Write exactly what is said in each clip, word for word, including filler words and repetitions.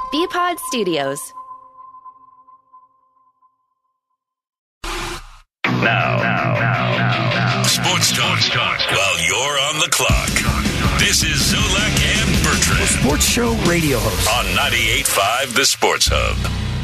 B-Pod Studios. Now, now, now, now, now. Sports talk, talk while you're on the clock. This is Zolak and Bertrand. Sports show radio host. On ninety-eight point five The Sports Hub.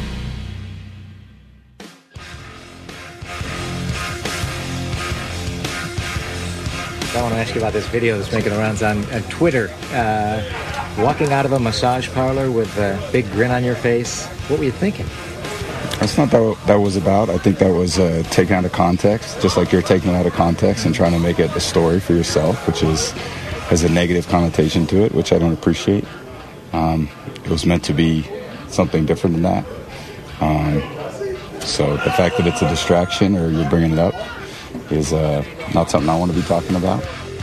I want to ask you about this video that's making the rounds on, on Twitter. Uh, walking out of a massage parlor with a big grin on your face. What were you thinking? That's not that what that was about. I think that was uh, taken out of context, just like you're taking it out of context and trying to make it a story for yourself, which is has a negative connotation to it, which I don't appreciate. Um, it was meant to be something different than that. Um, so the fact that it's a distraction or you're bringing it up is uh, not something I want to be talking about.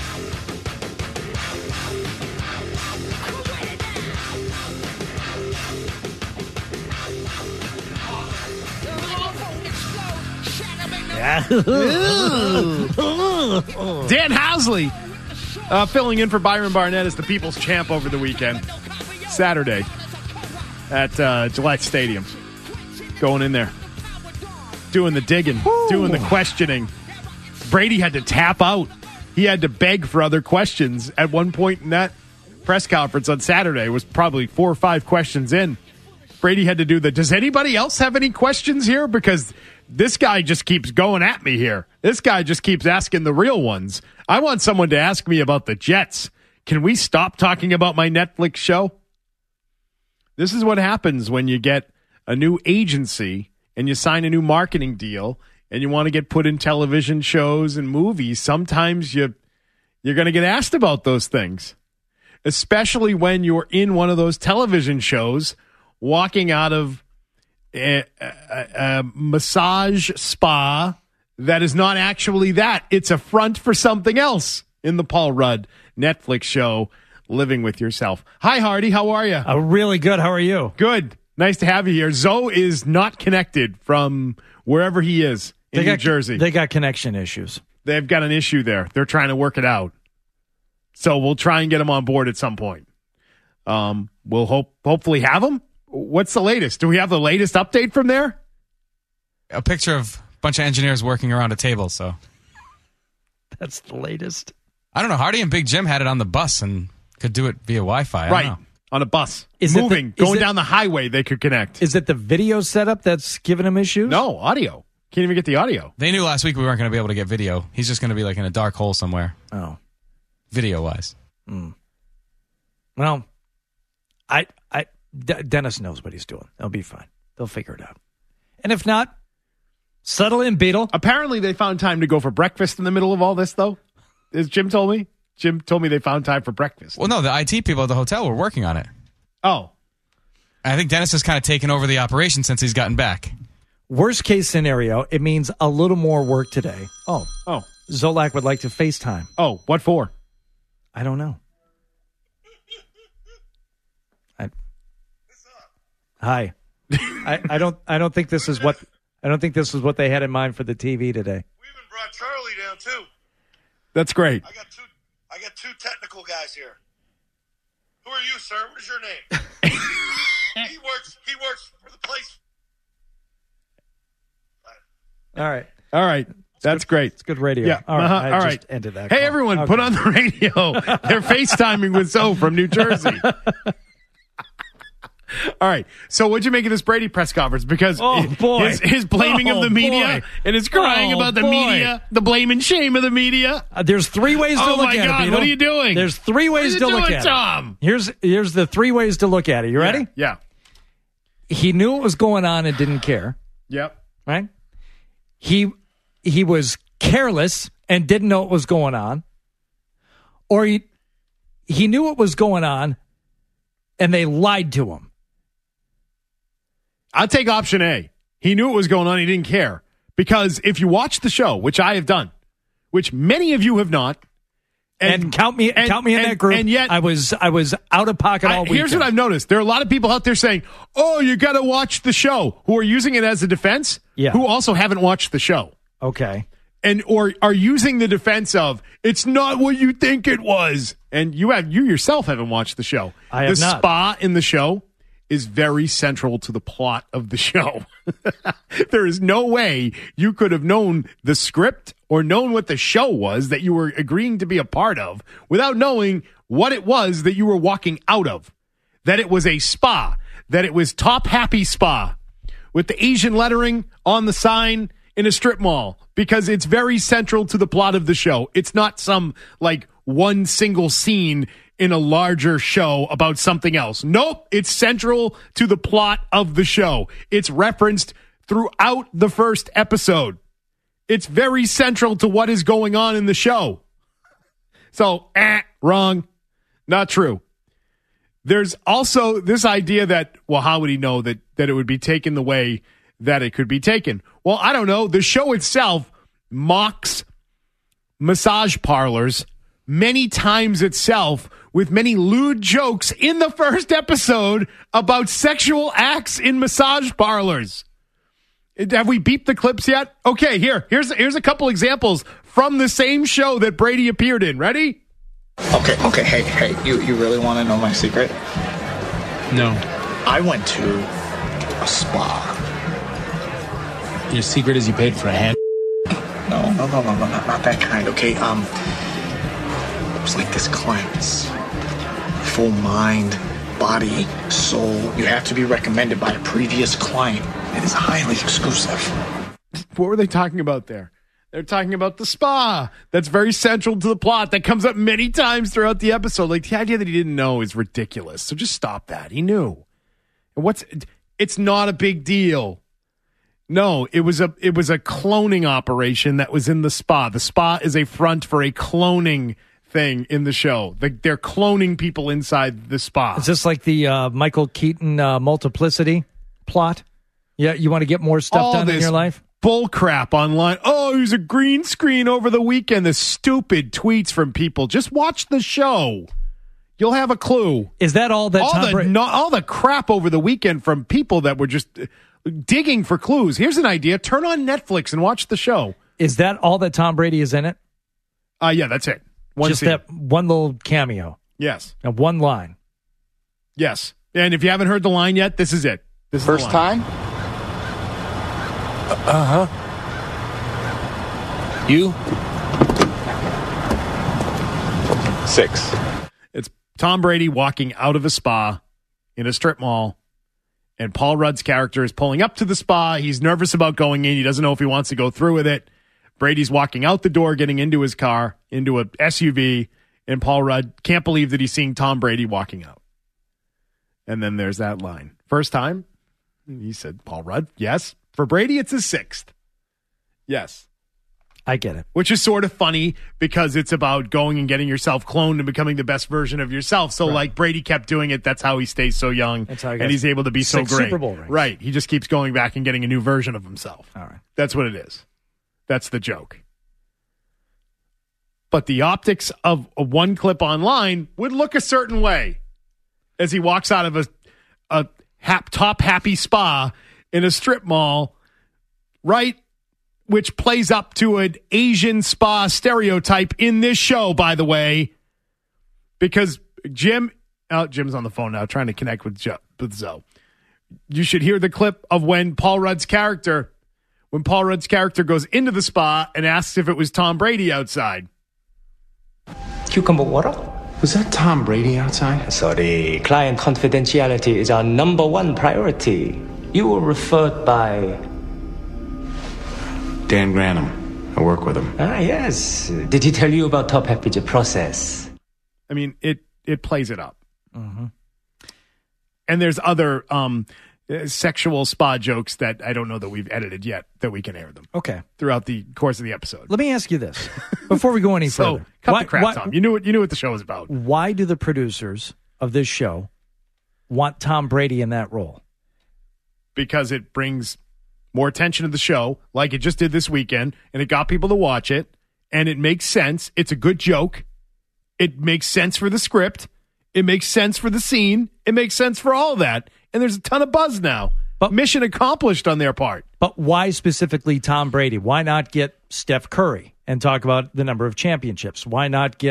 Dan Housley uh, filling in for Byron Barnett as the People's Champ over the weekend. Saturday at uh, Gillette Stadium. Going in there. Doing the digging. Woo. Doing the questioning. Brady had to tap out. He had to beg for other questions. At one point in that press conference on Saturday, was probably four or five questions in. Brady had to do the, does anybody else have any questions here? Because this guy just keeps going at me here. This guy just keeps asking the real ones. I want someone to ask me about the Jets. Can we stop talking about my Netflix show? This is what happens when you get a new agency and you sign a new marketing deal and you want to get put in television shows and movies. Sometimes you, you're going to get asked about those things, especially when you're in one of those television shows walking out of A, a, a massage spa that is not actually that. It's a front for something else in the Paul Rudd Netflix show, Living with Yourself. Hi, Hardy. How are you? Uh, really good. How are you? Good. Nice to have you here. Zoe is not connected from wherever he is in they New got, Jersey. They got connection issues. They've got an issue there. They're trying to work it out. So we'll try and get him on board at some point. Um, we'll hope hopefully have him. What's the latest? Do we have the latest update from there? A picture of a bunch of engineers working around a table, so. That's the latest. I don't know. Hardy and Big Jim had it on the bus and could do it via Wi-Fi. I right. don't know. On a bus. Is Moving. It the, going it, down the highway, they could connect. Is it the video setup that's giving him issues? No, audio. Can't even get the audio. They knew last week we weren't going to be able to get video. He's just going to be like in a dark hole somewhere. Oh. Video-wise. Mm. Well, I... I D- Dennis knows what he's doing. They'll be fine. They'll figure it out. And if not, settle in, Beetle. Apparently, they found time to go for breakfast in the middle of all this, though. As Jim told me. Jim told me they found time for breakfast. Well, no, the I T people at the hotel were working on it. Oh. I think Dennis has kind of taken over the operation since he's gotten back. Worst case scenario, it means a little more work today. Oh. Oh. Zolak would like to FaceTime. Oh, what for? I don't know. Hi. I, I don't I don't think this is what I don't think this is what they had in mind for the T V today. We even brought Charlie down too. That's great. I got two I got two technical guys here. Who are you, sir? What is your name? he works he works for the place. All right. All right. That's good, great. It's good radio. Yeah. All right. Uh-huh. I All just right. ended that. Hey, call. everyone, Okay. put on the radio. They're FaceTiming with Zoe from New Jersey. All right. So what'd you make of this Brady press conference? Because oh, boy. His, his blaming oh, of the media boy. and his crying oh, about the boy. media, the blame and shame of the media. Uh, there's three ways to oh look my at God, it. What are you doing? There's three ways what to are you look doing, at Tom? it. Here's here's the three ways to look at it. You yeah, ready? Yeah. He knew what was going on and didn't care. Yep. Right? He he was careless and didn't know what was going on. Or he he knew what was going on and they lied to him. I'll take option A. He knew what was going on. He didn't care. Because if you watch the show, which I have done, which many of you have not, and, and count me and, count me in and, that group. And yet, I was I was out of pocket all I, weekend. Here's what I've noticed: there are a lot of people out there saying, "Oh, you got to watch the show," who are using it as a defense. Yeah. Who also haven't watched the show. Okay. And or are using the defense of it's not what you think it was, and you have you yourself haven't watched the show. I have the not. spa in the show is very central to the plot of the show. There is no way you could have known the script or known what the show was that you were agreeing to be a part of without knowing what it was that you were walking out of. That it was a spa, that it was Top Happy Spa with the Asian lettering on the sign in a strip mall, because it's very central to the plot of the show. It's not some like one single scene in a larger show about something else. Nope, it's central to the plot of the show. It's referenced throughout the first episode. It's very central to what is going on in the show. So, eh, wrong. Not true. There's also this idea that, well, how would he know that, that it would be taken the way that it could be taken? Well, I don't know. The show itself mocks massage parlors many times itself with many lewd jokes in the first episode about sexual acts in massage parlors. Have we beeped the clips yet? Okay, here. Here's, here's a couple examples from the same show that Brady appeared in. Ready? Okay, okay, hey, hey, you, you really want to know my secret? No. I went to a spa. Your secret is you paid for a hand? No, no, no, no, no, not, not that kind, okay? Um, it was like this cleanse. Full mind, body, soul. You have to be recommended by a previous client. It is highly exclusive. What were they talking about there? They're talking about the spa. That's very central to the plot. That comes up many times throughout the episode. Like, the idea that he didn't know is ridiculous. So just stop that. He knew. And what's? It's not a big deal. No, it was a it was a cloning operation that was in the spa. The spa is a front for a cloning thing in the show. Like, they're cloning people inside the spa. Is this like the uh, Michael Keaton uh, multiplicity plot? Yeah, you want to get more stuff All done in your life? Bull crap online. Oh, there's a green screen over the weekend. The stupid tweets from people. Just watch the show. You'll have a clue. Is that all that all Tom the Brady? no, all the crap over the weekend from people that were just digging for clues. Here's an idea. Turn on Netflix and watch the show. Is that all that Tom Brady is in it? Uh, yeah, that's it. One Just scene. that one little cameo. Yes. And one line. Yes. And if you haven't heard the line yet, this is it. This is First the line. time? Uh-huh. You? Six. It's Tom Brady walking out of a spa in a strip mall, and Paul Rudd's character is pulling up to the spa. He's nervous about going in. He doesn't know if he wants to go through with it. Brady's walking out the door, getting into his car, into a S U V, and Paul Rudd can't believe that he's seeing Tom Brady walking out. And then there's that line. First time? He said, Paul Rudd, yes. For Brady, it's his sixth. Yes. I get it. Which is sort of funny because it's about going and getting yourself cloned and becoming the best version of yourself. So, right. like, Brady kept doing it. That's how he stays so young. That's how he and he's able to be so great. Super Bowl rings. Right. He just keeps going back and getting a new version of himself. All right. That's what it is. That's the joke. But the optics of a one clip online would look a certain way as he walks out of a, a hap, top happy spa in a strip mall, right? Which plays up to an Asian spa stereotype in this show, by the way, because Jim, oh, Jim's on the phone now trying to connect with, Joe, with Zoe. You should hear the clip of when Paul Rudd's character, when Paul Rudd's character goes into the spa and asks if it was Tom Brady outside. Cucumber water? Was that Tom Brady outside? Sorry, client confidentiality is our number one priority. You were referred by Dan Granum. I work with him. Ah, yes. Did he tell you about Top Happy process? I mean, it it plays it up. Mm-hmm. And there's other um, uh, sexual spa jokes that I don't know that we've edited yet that we can air them. Okay. Throughout the course of the episode. Let me ask you this before we go any so, further. Cut why, the crap, why, Tom. You knew what you knew what the show was about. Why do the producers of this show want Tom Brady in that role? Because it brings more attention to the show, like it just did this weekend, and it got people to watch it, and it makes sense. It's a good joke. It makes sense for the script. It makes sense for the scene. It makes sense for all of that. And there's a ton of buzz now. But mission accomplished on their part. But why specifically Tom Brady? Why not get Steph Curry and talk about the number of championships? Why not get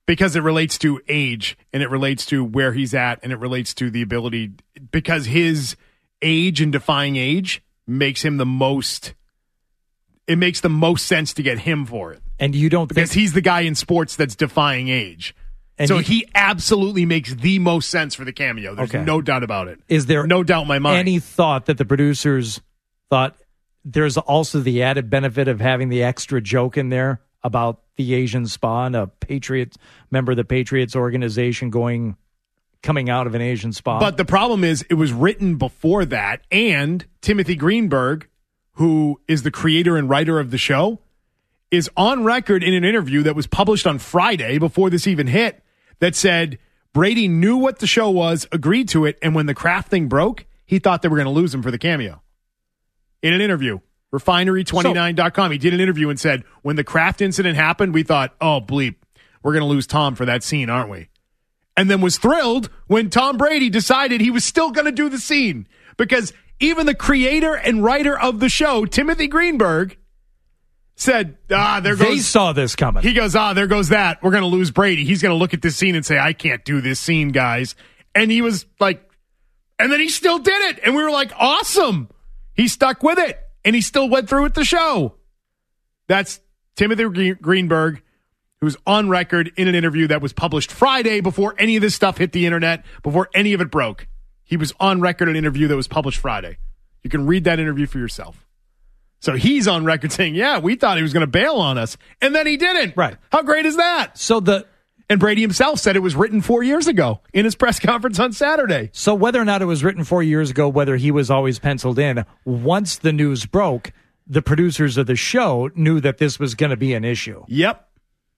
because it relates to age and it relates to where he's at and it relates to the ability, because his age and defying age makes him the most, it makes the most sense to get him for it. And you don't because think, he's the guy in sports that's defying age. And so he, he absolutely makes the most sense for the cameo. There's Okay. no doubt about it. Is there no doubt in my mind? any thought that the producers thought there's also the added benefit of having the extra joke in there about the Asian spa and a Patriots member of the Patriots organization going coming out of an Asian spa? But the problem is it was written before that, and Timothy Greenberg, who is the creator and writer of the show, is on record in an interview that was published on Friday before this even hit that said Brady knew what the show was, agreed to it, and when the Kraft thing broke, he thought they were going to lose him for the cameo. In an interview, refinery twenty-nine dot com, he did an interview and said, when the Kraft incident happened, we thought, oh, bleep, we're going to lose Tom for that scene, aren't we? And then was thrilled when Tom Brady decided he was still going to do the scene, because even the creator and writer of the show, Timothy Greenberg, said, ah, there goes. They saw this coming. He goes, ah, there goes that. We're going to lose Brady. He's going to look at this scene and say, I can't do this scene, guys. And he was like, and then he still did it. And we were like, awesome. He stuck with it. And he still went through with the show. That's Timothy Greenberg, who's on record in an interview that was published Friday before any of this stuff hit the internet, before any of it broke. He was on record in an interview that was published Friday. You can read that interview for yourself. So he's on record saying, yeah, we thought he was going to bail on us. And then he didn't. Right. How great is that? So the And Brady himself said it was written four years ago in his press conference on Saturday. So whether or not it was written four years ago, whether he was always penciled in, once the news broke, the producers of the show knew that this was going to be an issue. Yep.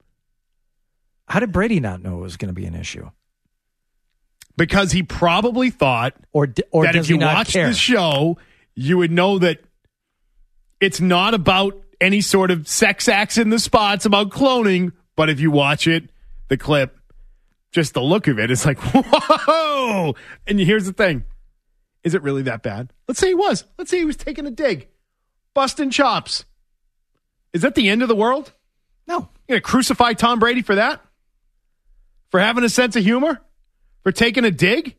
How did Brady not know it was going to be an issue? Because he probably thought or, or that does if you he not watched care? the show, you would know that it's not about any sort of sex acts in the spa. It's about cloning. But if you watch it, the clip, just the look of it, it's like, whoa! And here's the thing. Is it really that bad? Let's say he was. Let's say he was taking a dig. Busting chops. Is that the end of the world? No. You're going to crucify Tom Brady for that? For having a sense of humor? For taking a dig?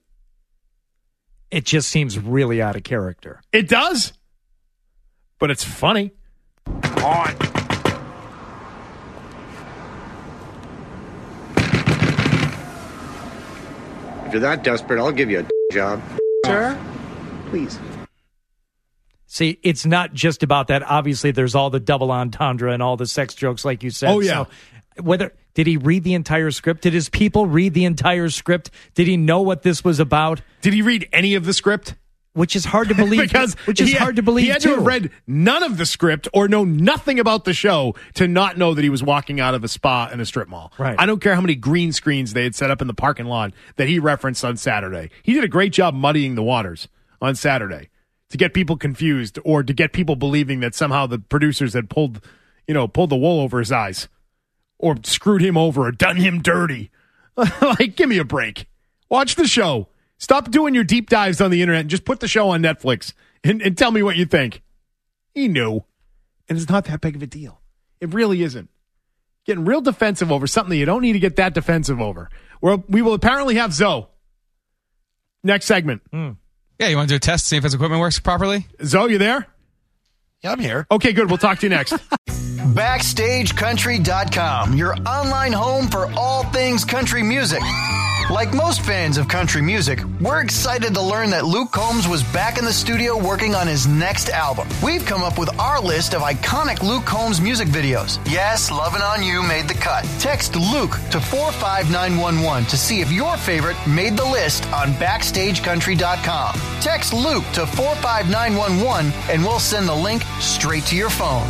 It just seems really out of character. It does. But it's funny. On. If you're that desperate, I'll give you a job. Sir? Please. See, it's not just about that. Obviously, there's all the double entendre and all the sex jokes, like you said. Oh, yeah. So whether did he read the entire script? Did his people read the entire script? Did he know what this was about? Did he read any of the script? Which is hard to believe. because which is he had, hard to believe. He had too. to have read none of the script or know nothing about the show to not know that he was walking out of a spa and a strip mall. Right. I don't care how many green screens they had set up in the parking lot that he referenced on Saturday. He did a great job muddying the waters on Saturday to get people confused or to get people believing that somehow the producers had pulled, you know, pulled the wool over his eyes or screwed him over or done him dirty. Like, give me a break. Watch the show. Stop doing your deep dives on the internet and just put the show on Netflix and, and tell me what you think. He knew. And it's not that big of a deal. It really isn't. Getting real defensive over something that you don't need to get that defensive over. Well, we will apparently have Zoe. Next segment. Mm. Yeah, you want to do a test, see if his equipment works properly? Zoe, you there? Yeah, I'm here. Okay, good. We'll talk to you next. Backstage Country dot com, your online home for all things country music. Like most fans of country music, we're excited to learn that Luke Combs was back in the studio working on his next album. We've come up with our list of iconic Luke Combs music videos. Yes, Lovin' On You made the cut. Text Luke to four five nine one one to see if your favorite made the list on Backstage Country dot com. Text Luke to four five nine one one and we'll send the link straight to your phone.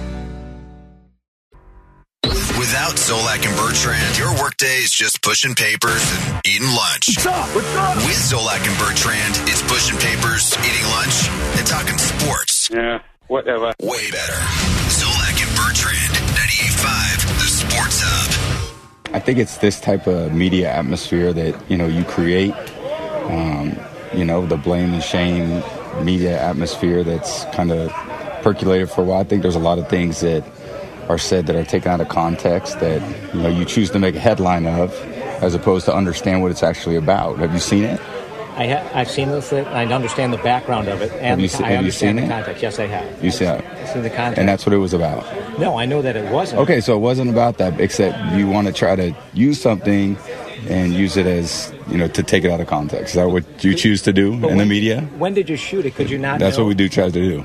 Without Zolak and Bertrand, your workday is just pushing papers and eating lunch. What's up? What's up? With Zolak and Bertrand, it's pushing papers, eating lunch, and talking sports. Yeah, whatever. Way better. Zolak and Bertrand, ninety-eight point five, the Sports Hub. I think it's this type of media atmosphere that, you know, you create, um, you know, the blame and shame media atmosphere that's kind of percolated for a while. I think there's a lot of things that are said that are taken out of context that, you know, you choose to make a headline of as opposed to understand what it's actually about. Have you seen it? I ha- I've seen this. I understand the background of it. And have you, se- I have you seen the it? context. Yes, I have. You see it? I've seen the context. And that's what it was about? No, I know that it wasn't. Okay, so it wasn't about that, except you want to try to use something and use it as, you know, to take it out of context. Is that what you choose to do but in when, the media? When did you shoot it? Could you not That's know? what we do try to do.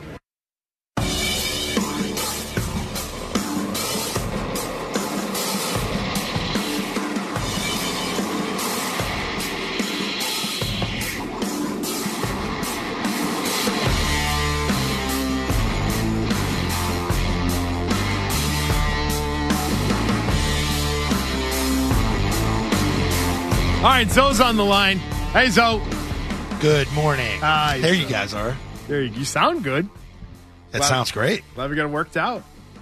All right, Zoe's on the line. Hey, Zoe. Good morning. Hi, there Zoe. you guys are. There, you sound good. That glad, sounds great. Glad we got it worked out.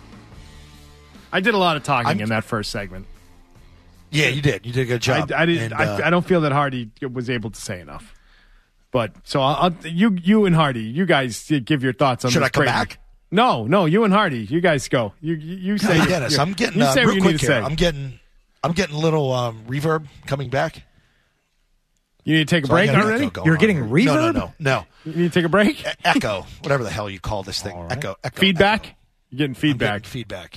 I did a lot of talking I'm, in that first segment. Yeah, you did. You did a good job. I, I didn't. And, I, uh, I don't feel that Hardy was able to say enough. But so I'll, I'll you you and Hardy, you guys give your thoughts on. Should this I come crazy. back? No, no. You and Hardy, you guys go. You you, you say. Hey, Dennis, I'm getting you uh, say real what you quick need to here. say. I'm getting, I'm getting a little um, reverb coming back. You need to take a So break already? You're getting here. reverb? No, no, no, no. You need to take a break. E- echo, whatever the hell you call this thing. Right. Echo, echo. Feedback. Echo. You're getting feedback. Getting feedback.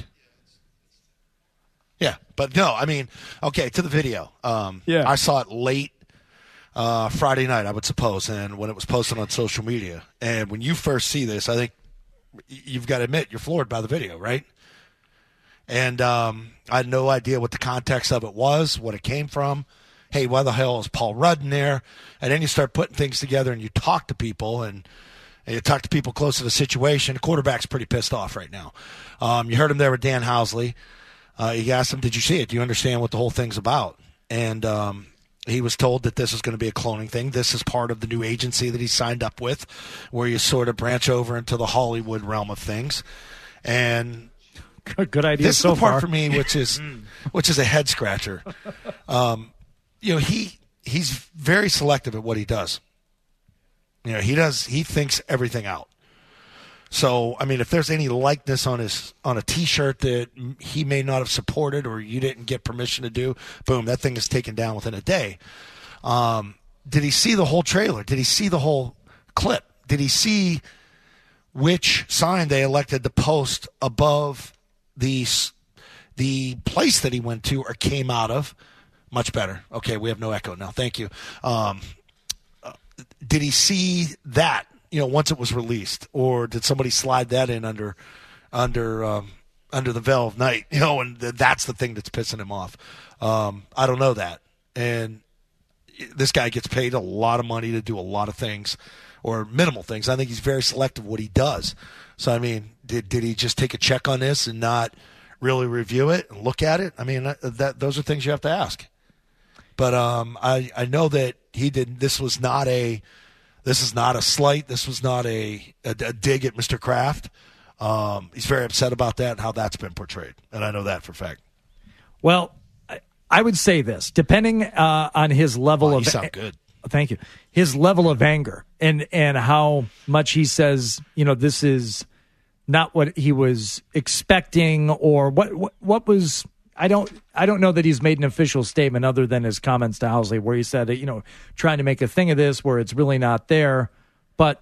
Yeah, but no, I mean, okay, to the video. Um, yeah, I saw it late uh, Friday night, I would suppose, and when it was posted on social media. And when you first see this, I think you've got to admit you're floored by the video, right? And um, I had no idea what the context of it was, what it came from. Hey, why the hell is Paul Rudd in there? And then you start putting things together and you talk to people and, and you talk to people close to the situation. The quarterback's pretty pissed off right now. Um, you heard him there with Dan Housley. Uh, you asked him, did you see it? Do you understand what the whole thing's about? And um, he was told that this is going to be a cloning thing. This is part of the new agency that he signed up with, where you sort of branch over into the Hollywood realm of things. And good idea. This so is the part far. for me, which is which is a head scratcher. Um, you know, he he's very selective at what he does. You know, he does he thinks everything out. So, I mean, if there's any likeness on his on a T-shirt that he may not have supported or you didn't get permission to do, boom, that thing is taken down within a day. Um, did he see the whole trailer? Did he see the whole clip? Did he see which sign they elected to post above the the place that he went to or came out of? Much better. Okay, we have no echo now. Thank you. Um, uh, did he see that? You know, once it was released, or did somebody slide that in under, under, um, under the veil of night? You know, and th- that's the thing that's pissing him off. Um, I don't know that, and this guy gets paid a lot of money to do a lot of things, or minimal things. I think he's very selective what he does. So, I mean, did did he just take a check on this and not really review it and look at it? I mean, that, that those are things you have to ask. But um, I I know that he did. This was not a. This is not a slight. This was not a, a, a dig at Mister Kraft. Um, he's very upset about that and how that's been portrayed. And I know that for a fact. Well, I, I would say this, depending uh, on his level oh, of... You sound good. Thank you. His level of anger and, and how much he says, you know, this is not what he was expecting or what, what, what was... I don't I don't know that he's made an official statement other than his comments to Housley where he said, you know, trying to make a thing of this where it's really not there. But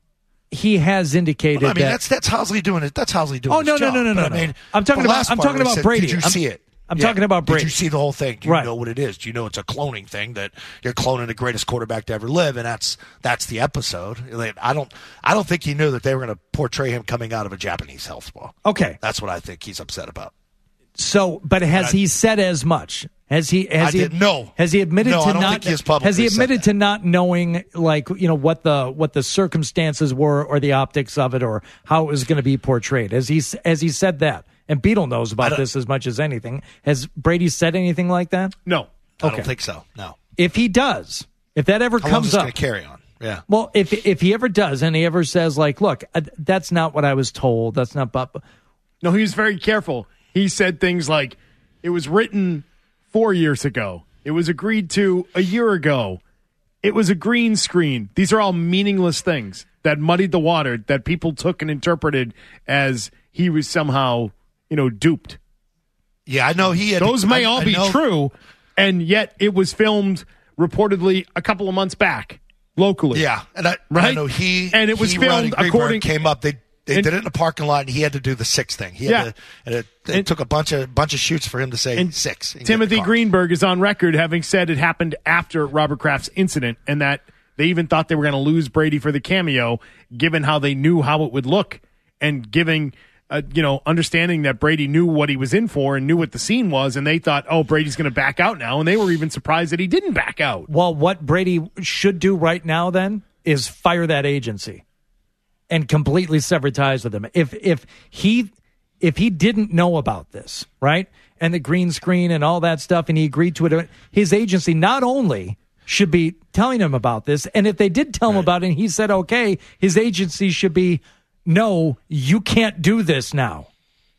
he has indicated well, I mean, that... that's that's Housley doing it. That's Housley doing Oh, his no, no, job. no, no, no, But, no. I mean, I'm talking the about- last I'm part talking where he about said, Brady. Did you I'm- see it? I'm talking about Brady. Did you see the whole thing? Do Right. you know what it is? Do you know it's a cloning thing that you're cloning the greatest quarterback to ever live, and that's that's the episode. Like, I don't I don't think he knew that they were going to portray him coming out of a Japanese health spa. Okay. That's what I think he's upset about. So, but has I- he said as much? Has he? Has I he? didn't know. Has he admitted No, to I don't not? think he has publicly has he said admitted to not knowing, like you know, what the what the circumstances were, or the optics of it, or how it was going to be portrayed? Has he? Has he said that? And Beetle knows about this as much as anything. Has Brady said anything like that? No, I Okay. don't think so. No. If he does, if that ever How long comes is this up, going to carry on? Yeah. well, if if he ever does, and he ever says like, "Look, uh, that's not what I was told. That's not." But No, he was very careful. He said things like, it was written four years ago. It was agreed to a year ago. It was a green screen. These are all meaningless things that muddied the water that people took and interpreted as he was somehow you know, duped. Yeah, I know he had. Those may I, all I be know, true, and yet it was filmed reportedly a couple of months back locally. Yeah, and I, right? I know he and it was he, filmed Ronnie according. Greenberg came up. They they and, did it in the parking lot, and he had to do the six thing. He had yeah, to, and it, it and, took a bunch of bunch of shoots for him to say and six. And Timothy Greenberg is on record having said it happened after Robert Kraft's incident, and that they even thought they were going to lose Brady for the cameo, given how they knew how it would look, and giving. Uh, you know, understanding that Brady knew what he was in for and knew what the scene was, and they thought, oh, Brady's going to back out now, and they were even surprised that he didn't back out. Well, what Brady should do right now then is fire that agency and completely sever ties with them. If if he if he didn't know about this, right, and the green screen and all that stuff, and he agreed to it, his agency not only should be telling him about this, and if they did tell him about it and he said okay, his agency should be, no, you can't do this now.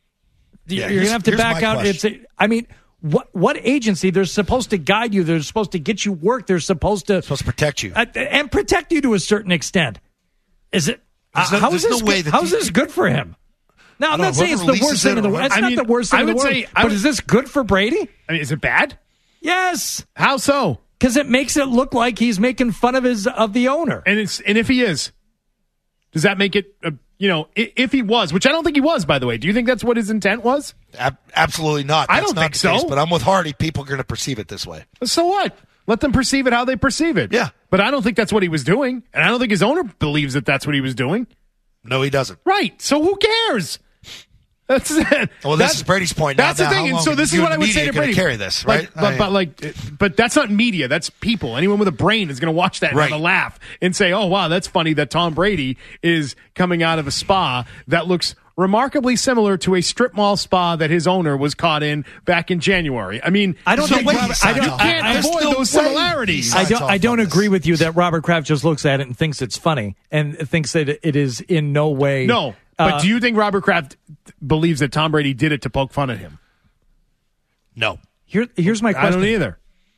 Yeah, You're going to have to back out. It's, a, I mean, what what agency? They're supposed to guide you. They're supposed to get you work. They're supposed to supposed to protect you uh, and protect you to a certain extent. Is it? Uh, no, how is this? No way good, that how is you, this good for him? Now, I'm know, not saying it's the worst thing in the world. It's I not mean, the worst thing I in the would world. say- I but would- is this good for Brady? I mean, is it bad? Yes. How so? Because it makes it look like he's making fun of his of the owner. And it's and if he is, does that make it? Uh, you know, if, if he was, which I don't think he was, by the way. Do you think that's what his intent was? Ab- absolutely not. That's I don't not think the so. case, but I'm with Hardy. People are going to perceive it this way. So what? Let them perceive it how they perceive it. Yeah. But I don't think that's what he was doing, and I don't think his owner believes that that's what he was doing. No, he doesn't. Right. So who cares? That's it. Well, that's, this is Brady's point. Now, That's now, the how thing. And long so are this is you what and I would the say to media Brady. gonna carry this, Like, right? but, I mean- but like, but that's not media. That's people. Anyone with a brain is going to watch that and Right. have a laugh and say, "Oh, wow, that's funny that Tom Brady is coming out of a spa that looks remarkably similar to a strip mall spa that his owner was caught in back in January." I mean, I don't so think wait, Robert- I I don't, don't- you can't I- I- avoid no those way similarities. I don't. off I don't on agree this. with you that Robert Kraft just looks at it and thinks it's funny and thinks that it is in no way. No, but uh, do you think Robert Kraft believes that Tom Brady did it to poke fun at him? No. Here, here's my question. I don't either.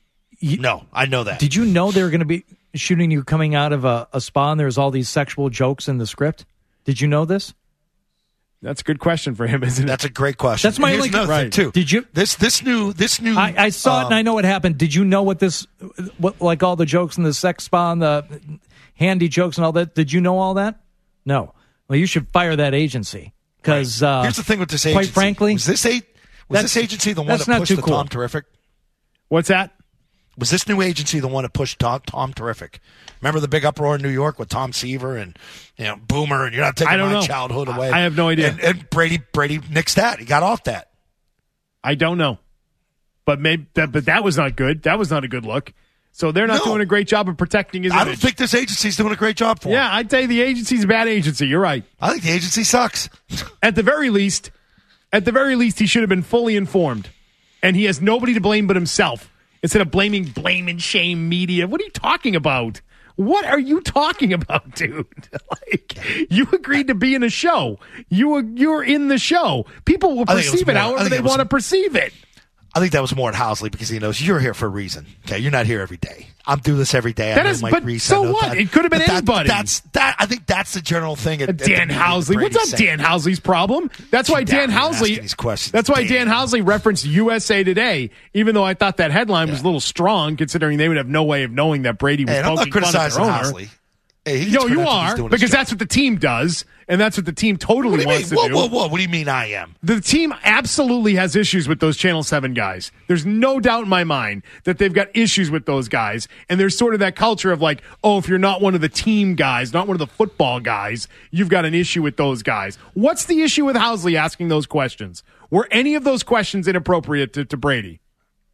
No, I know that. Did you know they were going to be shooting you coming out of a, a spa and there was all these sexual jokes in the script? Did you know this? That's a good question for him, isn't it? That's a great question. That's my And here's only- another thing, Right. too. Did you? This this new this new. I, I saw it and um, I know what happened. Did you know what this, what like all the jokes in the sex spa and the handy jokes and all that? Did you know all that? No. Well, you should fire that agency because uh, Here's the thing with this agency. quite frankly, was this a was that's- this agency the one that's that not pushed too the cool. Tom Terrific? What's that? Was this new agency the one that pushed Tom, Tom Terrific? Remember the big uproar in New York with Tom Seaver and you know Boomer and you're not taking I don't my know. childhood away. I have no idea. And, and Brady Brady nixed that. He got off that. I don't know, but maybe that, but that was not good. That was not a good look. So they're not No. doing a great job of protecting his I image. don't think this agency's doing a great job for him. Yeah, I'd say the agency's a bad agency. You're right. I think the agency sucks. At the very least, at the very least, he should have been fully informed, and he has nobody to blame but himself. Instead of blaming blame and shame media. What are you talking about? What are you talking about, dude? Like, you agreed to be in a show. You were you're in the show. People will I think it was perceive it, more- I however think they it was- want to perceive it. I think that was more at Housley because he knows you're here for a reason. Okay, you're not here every day. I'm doing this every day. That I know is- Mike but Reese, so I know what? that- It could have been but that- anybody. That's that. I think that's the general thing. At, at the Dan meeting with Housley. Brady What's up, saying. Dan Housley's problem? That's why Down Dan here asking Housley. these questions. That's why Dan. Dan Housley referenced U S A Today, even though I thought that headline was a little strong, considering they would have no way of knowing that Brady was Hey, and I'm not poking fun at criticizing their owner. Housley. Hey, he gets No, you credit for are he's doing his because job. that's what the team does, and that's what the team totally What do you wants mean? Whoa, to do. whoa, whoa! What do you mean I am? The team absolutely has issues with those Channel seven guys. There's no doubt in my mind that they've got issues with those guys. And there's sort of that culture of like, oh, if you're not one of the team guys, not one of the football guys, you've got an issue with those guys. What's the issue with Housley asking those questions? Were any of those questions inappropriate to, to Brady?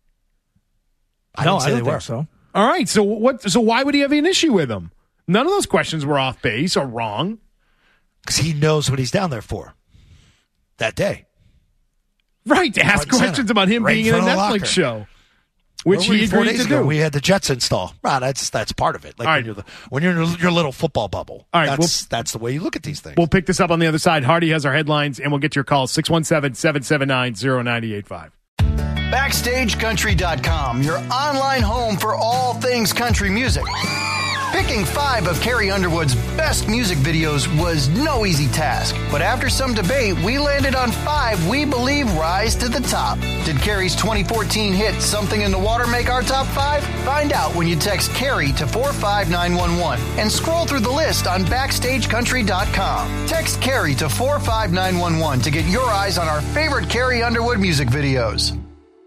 I no, didn't say I don't they think were. so. All right. So what? So why would he have an issue with them? None of those questions were off base or wrong. Because he knows what he's down there for that day. Right. To ask Front and questions center. about him Right being in in a front of the Netflix locker. show, which Where were he you four agreed days to ago? do. We had the Jets install. Right, that's that's part of it. Like All when right. you're the, when you're in your little football bubble. All right, that's that's the way you look at these things. We'll pick this up on the other side. Hardy has our headlines, and we'll get your call six one seven, seven seven nine, zero nine eight five. Backstage Country dot com, your online home for all things country music. Picking five of Carrie Underwood's best music videos was no easy task, but after some debate, we landed on five we believe rise to the top. Did Carrie's twenty fourteen hit Something in the Water make our top five? Find out when you text Carrie to four five nine one one and scroll through the list on backstage country dot com. Text Carrie to four five nine one one to get your eyes on our favorite Carrie Underwood music videos.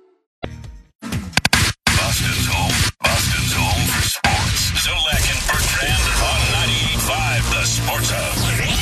Boston's home. Boston's home for sports. Zolak and Bertrand on ninety-eight point five, The Sports Hub.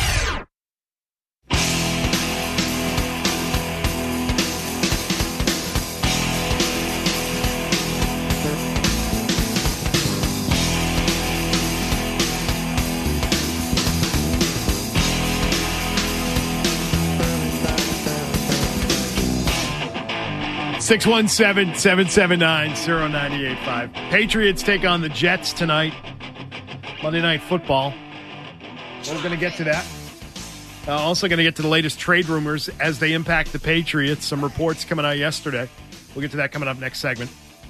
six one seven, seven seven nine, zero nine eight five. Patriots take on the Jets tonight. Monday Night Football. We're going to get to that. Uh, also going to get to the latest trade rumors as they impact the Patriots. Some reports coming out yesterday. We'll get to that coming up next segment.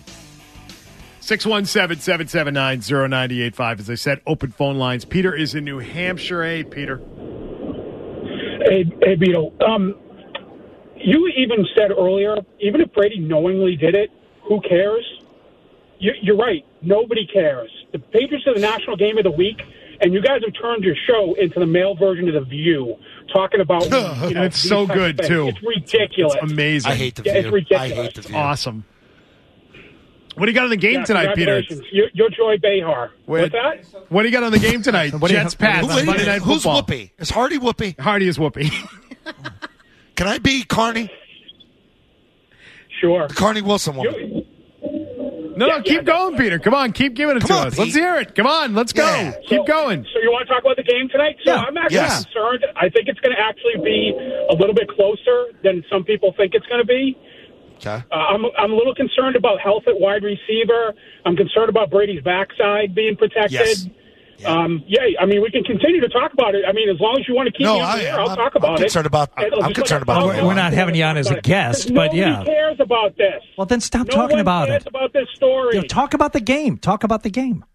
six one seven, seven seven nine, zero nine eight five. As I said, open phone lines. Peter is in New Hampshire. Hey, Peter. Hey, hey Beetle. Um, you even said earlier, even if Brady knowingly did it, who cares? You, you're right. Nobody cares. The Patriots are the national game of the week, and you guys have turned your show into the male version of The View, talking about, you know, it's so good, too. It's ridiculous. It's amazing. I hate The Yeah, View. it's ridiculous. I hate The View. Awesome. What do you got on the game Yeah, tonight, Peter? congratulations. You're, you're Joy Behar. Wait. What's that? What do you got on the game tonight? What do you- Jets, Pats, Who- wait a Monday minute. Night Who's Football. Whoopi? Is Hardy Whoopi? Hardy is Whoopi. Can I be Carney? Sure. The Carney Wilson woman. You- No, Yeah, no, keep yeah, going, Peter. Come on, keep giving it Come to on, us. Pete. Let's hear it. Come on, let's go. Yeah. Keep So- going. So you want to talk about the game tonight? So Yeah. I'm actually Yes. concerned. I think it's going to actually be a little bit closer than some people think it's going to be. Okay. Uh, I'm I'm a little concerned about health at wide receiver. I'm concerned about Brady's backside being protected. Yes. Yeah. Um, yeah, I mean, we can continue to talk about it. I mean, as long as you want to keep No, me on I the air, am. I'll I'm- talk about I'm it. concerned about- And I'm just concerned let- about I'll- it. We're- we're not having you on as a guest, but Nobody yeah. cares about this. Well, then stop No talking one about cares it. about this story. You know, talk about the game. Talk about the game.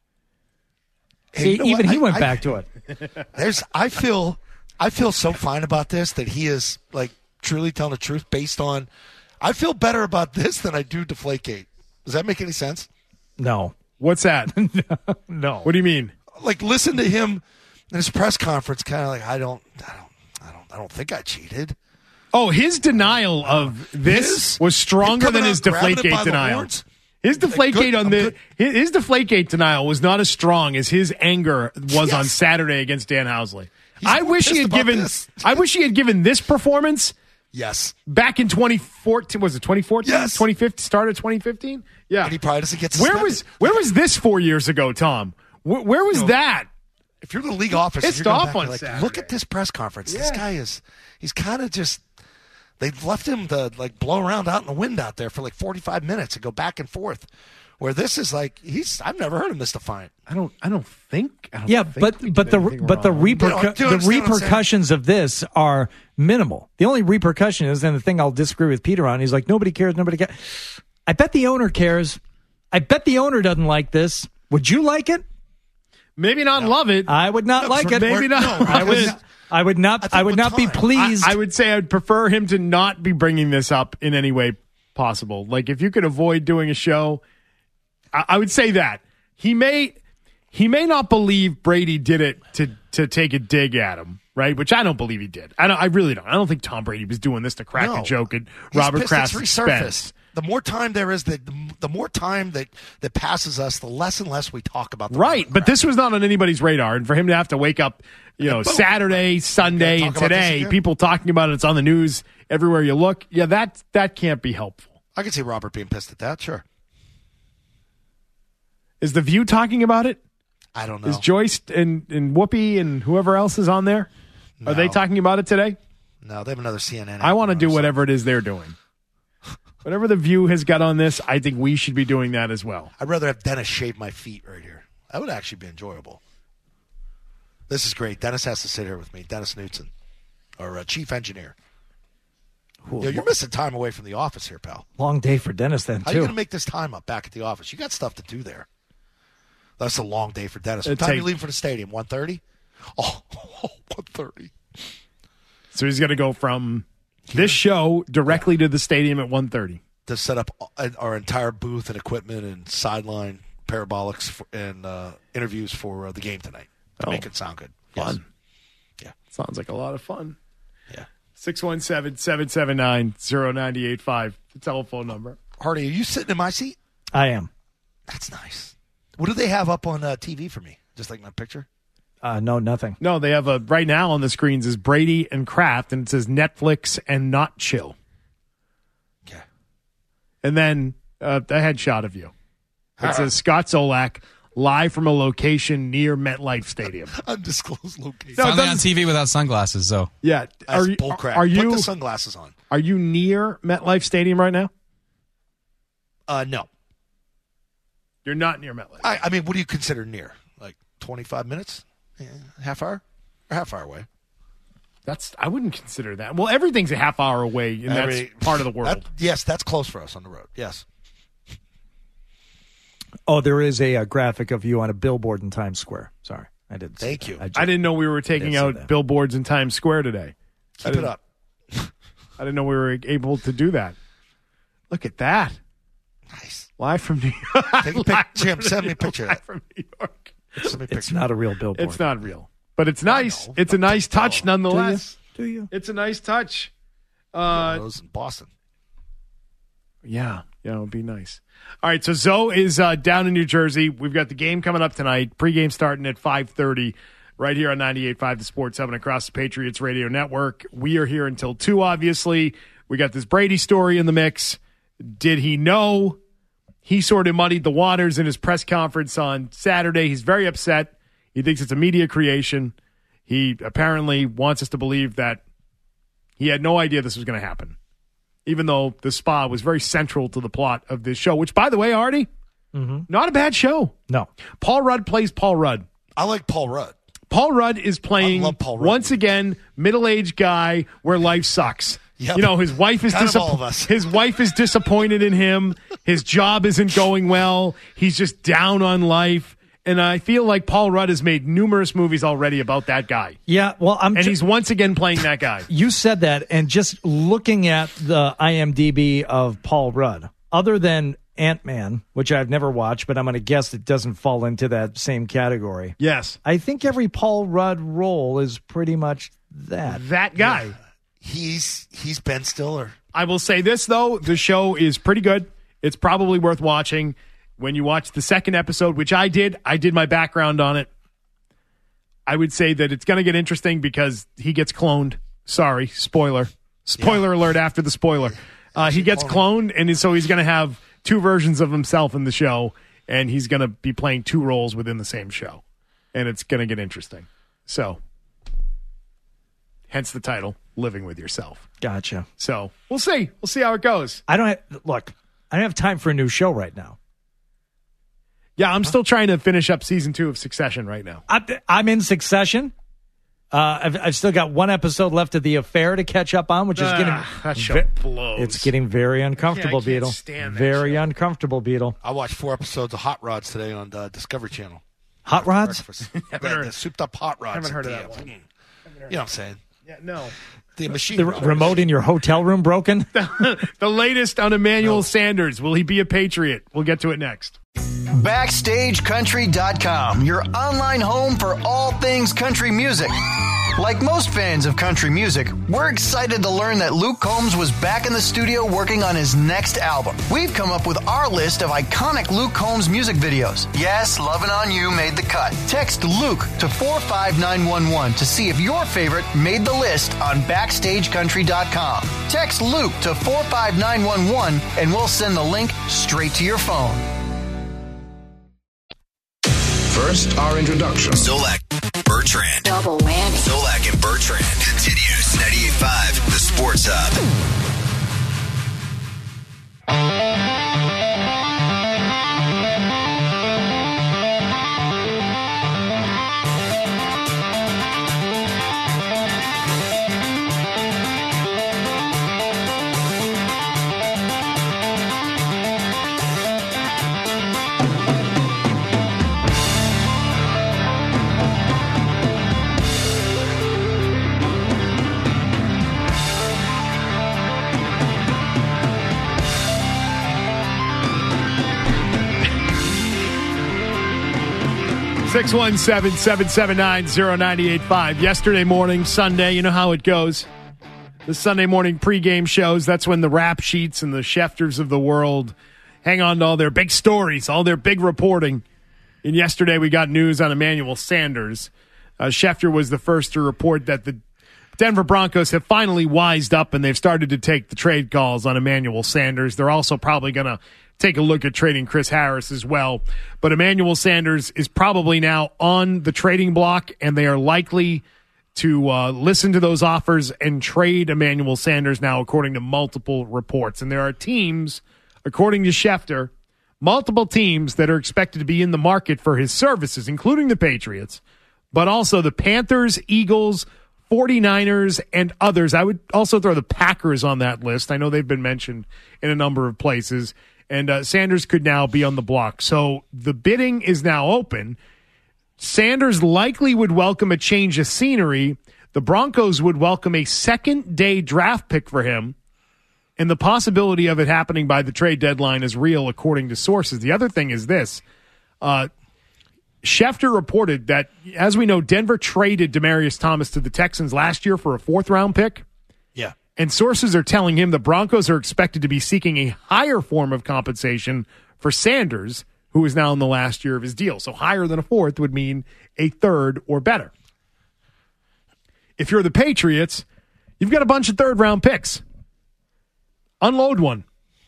Hey, See, you know even what? he I- went I- back to it. There's. I feel. I feel so fine about this that he is like truly telling the truth based on. I feel better about this than I do Deflategate. Does that make any sense? No. What's that? No. What do you mean? Like, listen to him in his press conference, kind of like, I don't, I don't, I don't, I don't think I cheated. Oh, his denial of this His- was stronger him than coming his out, grabbing it by Deflategate the denial. horns. His Like, Deflategate good, on I'm the good. his, his Deflategate denial was not as strong as his anger was Yes. on Saturday against Dan Housley. He's I more wish he pissed had about given. this. I wish he had given this performance Yes. back in twenty fourteen. Was it twenty fourteen? Yes. twenty fifteen. Started twenty fifteen. Yeah. And he probably doesn't get Where suspended. was Where was this four years ago, Tom? Where, where was No. that? If you're the league office, and Pissed you're going off back, on you're like, Saturday. look at this press conference. This Yeah. guy is, he's kind of just, they've left him to like blow around out in the wind out there for like forty-five minutes and go back and forth. Where this is like, he's, I've never heard him this defiant. I don't. I don't think. I don't Yeah, think but we but did the anything but the wrong. repercu- Do you the understand what I'm saying? repercussions of this are minimal. The only repercussion is, and the thing I'll disagree with Peter on, he's like, nobody cares, nobody cares. I bet the owner cares. I bet the owner doesn't like this. Would you like it? Maybe not love it. I would not No, like for- it. Maybe not. No, I would. because- Not, I would not. I think I would with not be time. pleased. I, I would say I'd prefer him to not be bringing this up in any way possible. Like if you could avoid doing a show, I, I would say that he may he may not believe Brady did it to to take a dig at him, right? Which I don't believe he did. I don't. I really don't. I don't think Tom Brady was doing this to crack No. a joke at He's Robert pissed it's Kraft's resurfaced. expense. The more time there is, that the, the more time that, that passes us, the less and less we talk about the Right, Robert but Kraft. this was not on anybody's radar, and for him to have to wake up, you know, boom. Saturday, Sunday, Talk and about this today, again? people talking about it, it's on the news everywhere you look. Yeah, that that can't be helpful. I can see Robert being pissed at that. Sure, Is the View talking about it? I don't know. Is Joyce and, and Whoopi and whoever else is on there? Are they No. talking about it today? No, they have another C N N. I want to anchor do on, so- whatever it is they're doing. Whatever the View has got on this, I think we should be doing that as well. I'd rather have Dennis shave my feet right here. That would actually be enjoyable. This is great. Dennis has to sit here with me. Dennis Knudsen, our uh, chief engineer. Yo, you're missing time away from the office here, pal. Long day for Dennis then How are you too. going to make this time up back at the office? You got stuff to do there. That's a long day for Dennis. What It time are take- you leaving for the stadium? one thirty? Oh, one thirty. So he's going to go from this show directly to the stadium at one thirty. To set up our entire booth and equipment and sideline parabolics for, and uh, interviews for uh, the game tonight to Oh. make it sound good. Fun. Yes. Yeah. Sounds like a lot of fun. Yeah. six one seven, seven seven nine, zero nine eight five, the telephone number. Hardy, are you sitting in my seat? I am. That's nice. What do they have up on uh, T V for me? Just like my picture? Uh, no, nothing. No, they have a, right now on the screens is Brady and Kraft, and it says Netflix and Not Chill. Okay. And then uh, a headshot of you. It All says right. Scott Zolak, live from a location near MetLife Stadium. Undisclosed location. No, it Finally on doesn't- T V without sunglasses, so. Yeah. That's Are you, bullcrap. are you, Put the sunglasses on. Are you near MetLife Stadium right now? Uh, no. You're not near MetLife. I, I mean, what do you consider near? Like twenty-five minutes? Yeah, half hour? Or half hour away? That's I wouldn't consider that. Well, everything's a half hour away, and that's Every- part of the world. that- yes, that's close for us on the road. Yes. Oh, there is a, uh graphic of you on a billboard in Times Square. Sorry, I didn't. Thank see you. that. I, just, I didn't know we were taking didn't see out that. billboards in Times Square today. I Keep it didn't- up. I didn't know we were able to do that. Look at that. Nice. Live from New York. Take a Live pic- from Jim, send me a New- picture of live that. from New York. Send me a It's picture. not a real billboard. It's not real, but it's nice. It's a nice touch nonetheless. Do you? It's a nice touch. One of Uh, those in Boston. yeah, yeah, it would be nice. All right, so Zoe is uh, down in New Jersey. We've got the game coming up tonight. Pregame starting at five thirty right here on ninety-eight point five The Sports Hub and across the Patriots Radio Network. We are here until two, obviously. We got this Brady story in the mix. Did he know? He sort of muddied the waters in his press conference on Saturday. He's very upset. He thinks it's a media creation. He apparently wants us to believe that he had no idea this was going to happen, even though the spa was very central to the plot of this show, which, by the way, Artie, Mm-hmm. not a bad show. No. Paul Rudd plays Paul Rudd. I like Paul Rudd. Paul Rudd is playing, I love Paul Rudd. once again, middle-aged guy where life sucks. Yep. You know, his wife is Kind of disapp- all of us. his wife is disappointed in him. His job isn't going well. He's just down on life. And I feel like Paul Rudd has made numerous movies already about that guy. Yeah, well, I'm. And ju- he's once again playing that guy. You said that, and just looking at the I M D B of Paul Rudd, other than Ant-Man, which I've never watched, but I'm going to guess it doesn't fall into that same category. Yes. I think every Paul Rudd role is pretty much that. That guy. He's he's Ben Stiller. I will say this, though. The show is pretty good. It's probably worth watching. When you watch the second episode, which I did, I did my background on it. I would say that it's going to get interesting because he gets cloned. Sorry, spoiler. Spoiler alert after the spoiler. Uh, he gets cloned, and so he's going to have two versions of himself in the show, and he's going to be playing two roles within the same show. And it's going to get interesting. So, hence the title, Living with Yourself. Gotcha. So, we'll see. We'll see how it goes. I don't have, look, I don't have time for a new show right now. Yeah, I'm still trying to finish up season two of Succession right now. I'm, I'm in Succession. Uh, I've, I've still got one episode left of The Affair to catch up on, which is getting Ah, that show ve- blows. It's getting very uncomfortable, I can't Beetle. stand that Very uncomfortable, Beetle. I watched four episodes of Hot Rods today on the Discovery Channel. Hot Rods? Breakfast. the, the souped up Hot Rods. Haven't heard of at that the, one. mm. You know what I'm saying? Yeah, no. The machine. The r- remote in your hotel room broken? The latest on Emmanuel Sanders. Will he be a Patriot? We'll get to it next. Backstage Country dot com, your online home for all things country music. Like most fans of country music, we're excited to learn that Luke Combs was back in the studio working on his next album. We've come up with our list of iconic Luke Combs music videos. Yes, Lovin' On You made the cut. Text Luke to four five nine one one to see if your favorite made the list on Backstage Country dot com. Text Luke to four five nine one one and we'll send the link straight to your phone. First, our introduction. Zolak, Bertrand. Double whammy. Zolak and Bertrand continues ninety-eight point five, The Sports Hub. six one seven, seven seven nine, zero nine eight five. Yesterday morning, Sunday, you know how it goes. The Sunday morning pregame shows, that's when the rap sheets and the Schefters of the world hang on to all their big stories, all their big reporting. And yesterday we got news on Emmanuel Sanders. Uh, Schefter was the first to report that the Denver Broncos have finally wised up and they've started to take the trade calls on Emmanuel Sanders. They're also probably going to take a look at trading Chris Harris as well. But Emmanuel Sanders is probably now on the trading block, and they are likely to uh, listen to those offers and trade Emmanuel Sanders now, according to multiple reports. And there are teams, according to Schefter, multiple teams that are expected to be in the market for his services, including the Patriots, but also the Panthers, Eagles, forty-niners, and others. I would also throw the Packers on that list. I know they've been mentioned in a number of places. And uh, Sanders could now be on the block. So the bidding is now open. Sanders likely would welcome a change of scenery. The Broncos would welcome a second-day draft pick for him. And the possibility of it happening by the trade deadline is real, according to sources. The other thing is this. Uh, Schefter reported that, as we know, Denver traded Demaryius Thomas to the Texans last year for a fourth-round pick. Yeah. And sources are telling him the Broncos are expected to be seeking a higher form of compensation for Sanders, who is now in the last year of his deal. So higher than a fourth would mean a third or better. If you're the Patriots, you've got a bunch of third-round picks. Unload one.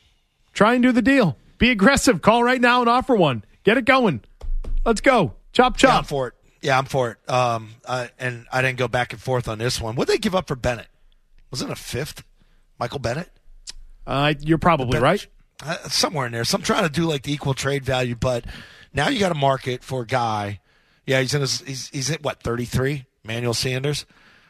Try and do the deal. Be aggressive. Call right now and offer one. Get it going. Let's go. Chop, chop. Yeah, I'm for it. Yeah, I'm for it. Um, uh, and I didn't go back and forth on this one. What did they give up for Bennett? Was it a fifth? Michael Bennett? Uh, you're probably right. Uh, somewhere in there. So I'm trying to do like the equal trade value, but now you got a market for a guy. Yeah, he's in his, he's, he's at what, thirty-three? Emmanuel Sanders.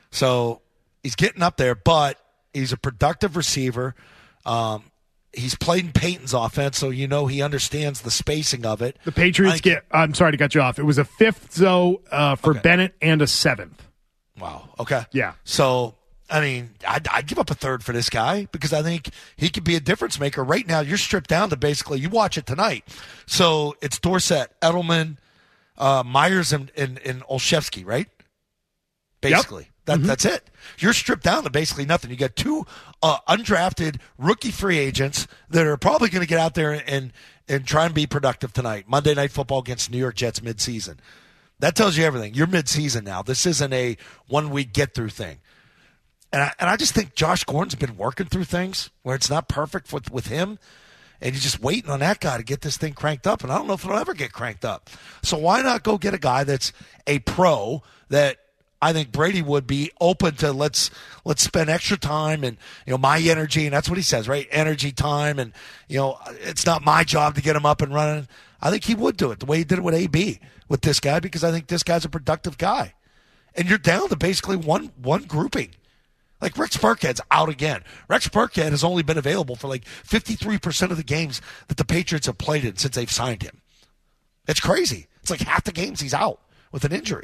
So he's getting up there, but he's a productive receiver. Um, he's played in Peyton's offense, so you know he understands the spacing of it. The Patriots I, get, I'm sorry to cut you off. It was a fifth, though, uh, for okay. Bennett and a seventh. Wow. Okay. Yeah. So, I mean, I'd, I'd give up a third for this guy because I think he could be a difference maker. Right now, you're stripped down to basically, you watch it tonight. So it's Dorsett, Edelman, uh, Myers, and, and, and Olszewski, right? Basically. Yep. That, mm-hmm. That's it. You're stripped down to basically nothing. You got two uh, undrafted rookie free agents that are probably going to get out there and, and try and be productive tonight. Monday Night Football against New York Jets midseason. That tells you everything. You're midseason now. This isn't a one-week get-through thing. And I, and I just think Josh Gordon's been working through things where it's not perfect with, with him, and you're just waiting on that guy to get this thing cranked up, and I don't know if it'll ever get cranked up. So why not go get a guy that's a pro that I think Brady would be open to let's let's spend extra time and, you know, my energy, and that's what he says, right? Energy, time, and, you know, it's not my job to get him up and running. I think he would do it the way he did it with A B with this guy because I think this guy's a productive guy. And you're down to basically one one grouping. Like Rex Burkhead's out again. Rex Burkhead has only been available for like fifty-three percent of the games that the Patriots have played in since they've signed him. It's crazy. It's like half the games he's out with an injury.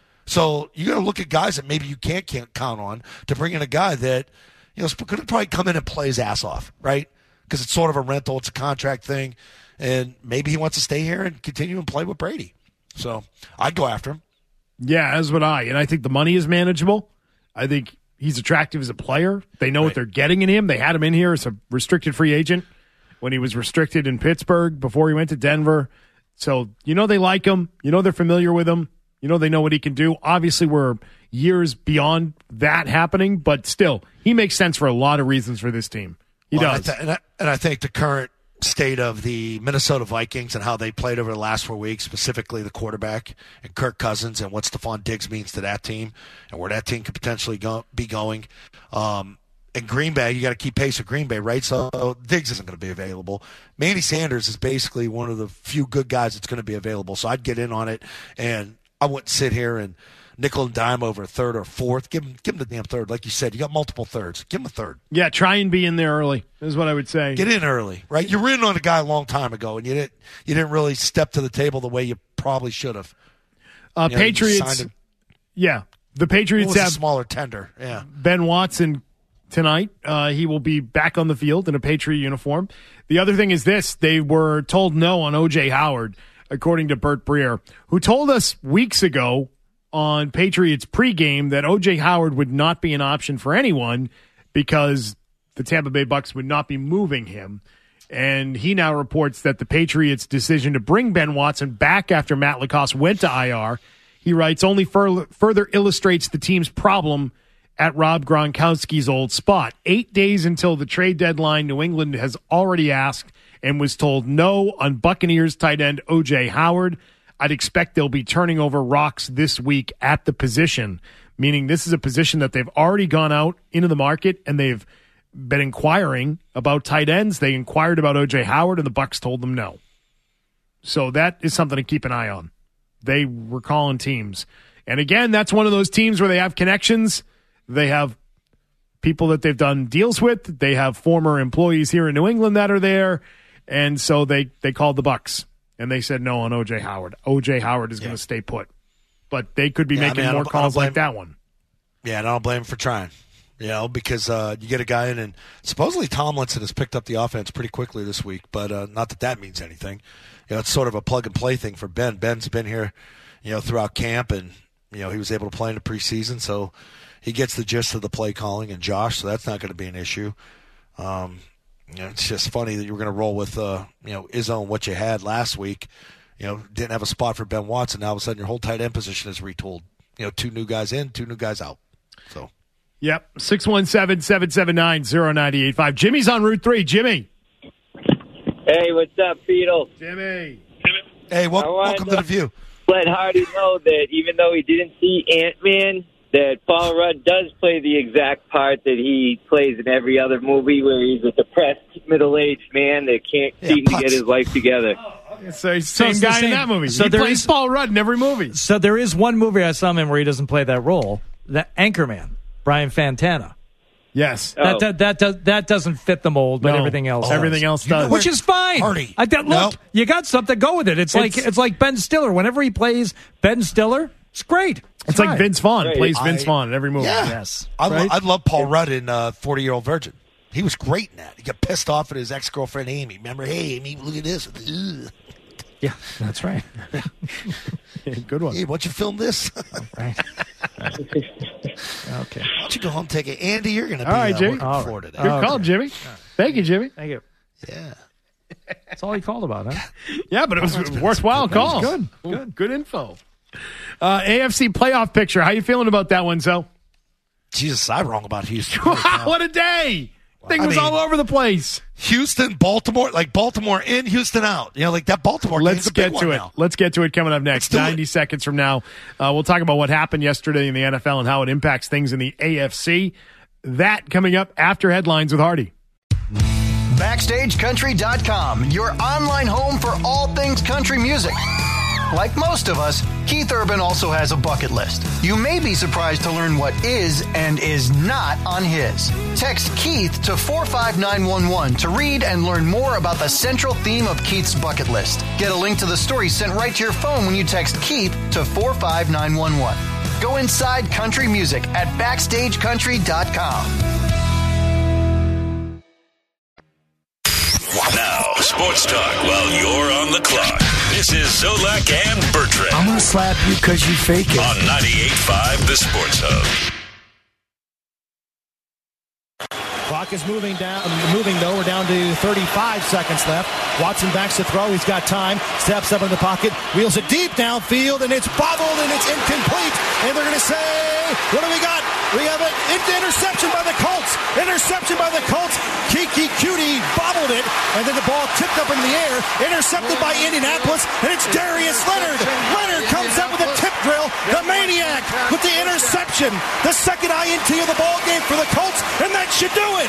So you got to look at guys that maybe you can't, can't count on to bring in a guy that, you know, could probably come in and play his ass off, right? Because it's sort of a rental. It's a contract thing. And maybe he wants to stay here and continue and play with Brady. So I'd go after him. Yeah, as would I. And I think the money is manageable. I think he's attractive as a player. They know right. what they're getting in him. They had him in here as a restricted free agent when he was restricted in Pittsburgh before he went to Denver. So, you know, they like him. You know, they're familiar with him. You know, they know what he can do. Obviously, we're years beyond that happening, but still, he makes sense for a lot of reasons for this team. He well, does. And I, th- and, I, and I think the current state of the Minnesota Vikings and how they played over the last four weeks, specifically the quarterback and Kirk Cousins and what Stephon Diggs means to that team and where that team could potentially go, be going. Um, in Green Bay, you got to keep pace with Green Bay, right? So Diggs isn't going to be available. Manny Sanders is basically one of the few good guys that's going to be available. So I'd get in on it, and I wouldn't sit here and nickel and dime over a third or fourth. Give him, give him the damn third. Like you said, you got multiple thirds. Give him a third. Yeah, try and be in there early is what I would say. Get in early, right? You were in on a guy a long time ago, and you didn't you didn't really step to the table the way you probably should have. Uh, you know, Patriots, yeah. The Patriots have a smaller tender. Yeah. Ben Watson tonight. Uh, he will be back on the field in a Patriot uniform. The other thing is this. They were told no on O J Howard. according to Bert Breer, who told us weeks ago on Patriots pregame that O J Howard would not be an option for anyone because the Tampa Bay Bucs would not be moving him. And he now reports that the Patriots' decision to bring Ben Watson back after Matt LaCosse went to I R, he writes, only fur- further illustrates the team's problem at Rob Gronkowski's old spot. Eight days until the trade deadline, New England has already asked and was told no on Buccaneers tight end O J Howard. I'd expect they'll be turning over rocks this week at the position, meaning this is a position that they've already gone out into the market and they've been inquiring about tight ends. They inquired about O J Howard, and the Bucs told them no. So that is something to keep an eye on. They were calling teams. And again, that's one of those teams where they have connections. They have people that they've done deals with. They have former employees here in New England that are there. And so they, they called the Bucs, and they said no on O J Howard. O J Howard is yeah. going to stay put. But they could be yeah, making I mean, more calls blame, like that one. Yeah, and I don't blame him for trying. You know, because uh, you get a guy in, and supposedly Tomlinson has picked up the offense pretty quickly this week, but uh, not that that means anything. You know, it's sort of a plug-and-play thing for Ben. Ben's been here, you know, throughout camp, and, you know, he was able to play in the preseason, so he gets the gist of the play calling, and Josh, so that's not going to be an issue. Um, you know, it's just funny that you were going to roll with, uh, you know, Izzo and what you had last week. You know, didn't have a spot for Ben Watson. Now all of a sudden your whole tight end position is retooled. You know, two new guys in, two new guys out. So... Yep, six one seven, seven seven nine, zero nine eight five. Jimmy's on Route three. Jimmy. Hey, what's up, Beetle? Jimmy. Hey, wel- welcome to, to the View. Let Hardy know that even though he didn't see Ant-Man, that Paul Rudd does play the exact part that he plays in every other movie where he's a depressed, middle-aged man that can't yeah, seem putz. to get his life together. So he's the same so guy the same. in that movie. So he there plays is, Paul Rudd in every movie. So there is one movie I saw him in where he doesn't play that role, the Anchorman. Brian Fantana. Yes. That, that, that, does, that doesn't fit the mold, but no. everything else oh, Everything else does. Which is fine. Hardy. I, that, look, no. you got something, go with it. It's, it's like it's like Ben Stiller. Whenever he plays Ben Stiller, it's great. It's, it's like Vince Vaughn right. plays I, Vince Vaughn in every movie. Yeah. Yes. I, right? lo- I love Paul Rudd in uh, forty-Year-Old Virgin. He was great in that. He got pissed off at his ex-girlfriend, Amy. Remember, hey, Amy, look at this. Ugh. Yeah, that's right. Good one. Hey, why don't you film this? Right. right. Okay. Why don't you go home and take it? Andy, you're going to be all right, uh, Jimmy. working for today. Good oh, call, okay. Jimmy. Right. Thank you, Jimmy. Thank you. Yeah. That's all he called about, huh? Yeah, but it was a worthwhile call. Good. Good. Good info. Uh, A F C playoff picture. How you feeling about that one, Zo? Jesus, I'm wrong about Houston. What a day. Thing I was mean, all over the place. Houston, Baltimore, like Baltimore in, Houston out. You know, like that Baltimore Let's game's a big get to one it. now. Let's get to it coming up next. ninety it. seconds from now. Uh, we'll talk about what happened yesterday in the N F L and how it impacts things in the A F C. That coming up after headlines with Hardy. Backstage Country dot com, your online home for all things country music. Like most of us, Keith Urban also has a bucket list. You may be surprised to learn what is and is not on his. Text Keith to four five nine one one to read and learn more about the central theme of Keith's bucket list. Get a link to the story sent right to your phone when you text Keith to four five nine one one. Go inside country music at Backstage Country dot com. Now, sports talk while you're on the clock. This is Zolak and Bertrand. I'm going to slap you because you fake it. On ninety-eight point five, The Sports Hub. Clock is moving down, moving though. We're down to thirty-five seconds left. Watson backs to throw. He's got time. Steps up in the pocket. Wheels it deep downfield, and it's bobbled, and it's incomplete. And they're going to say, what do we got? We have an interception by the Colts. Interception by the Colts. Kiki Cutie bobbled it, and then the ball tipped up in the air. Intercepted by Indianapolis, and it's Darius Leonard. Leonard comes up with a tip drill. The maniac with the interception. The second I N T of the ball game for the Colts, and that should do it.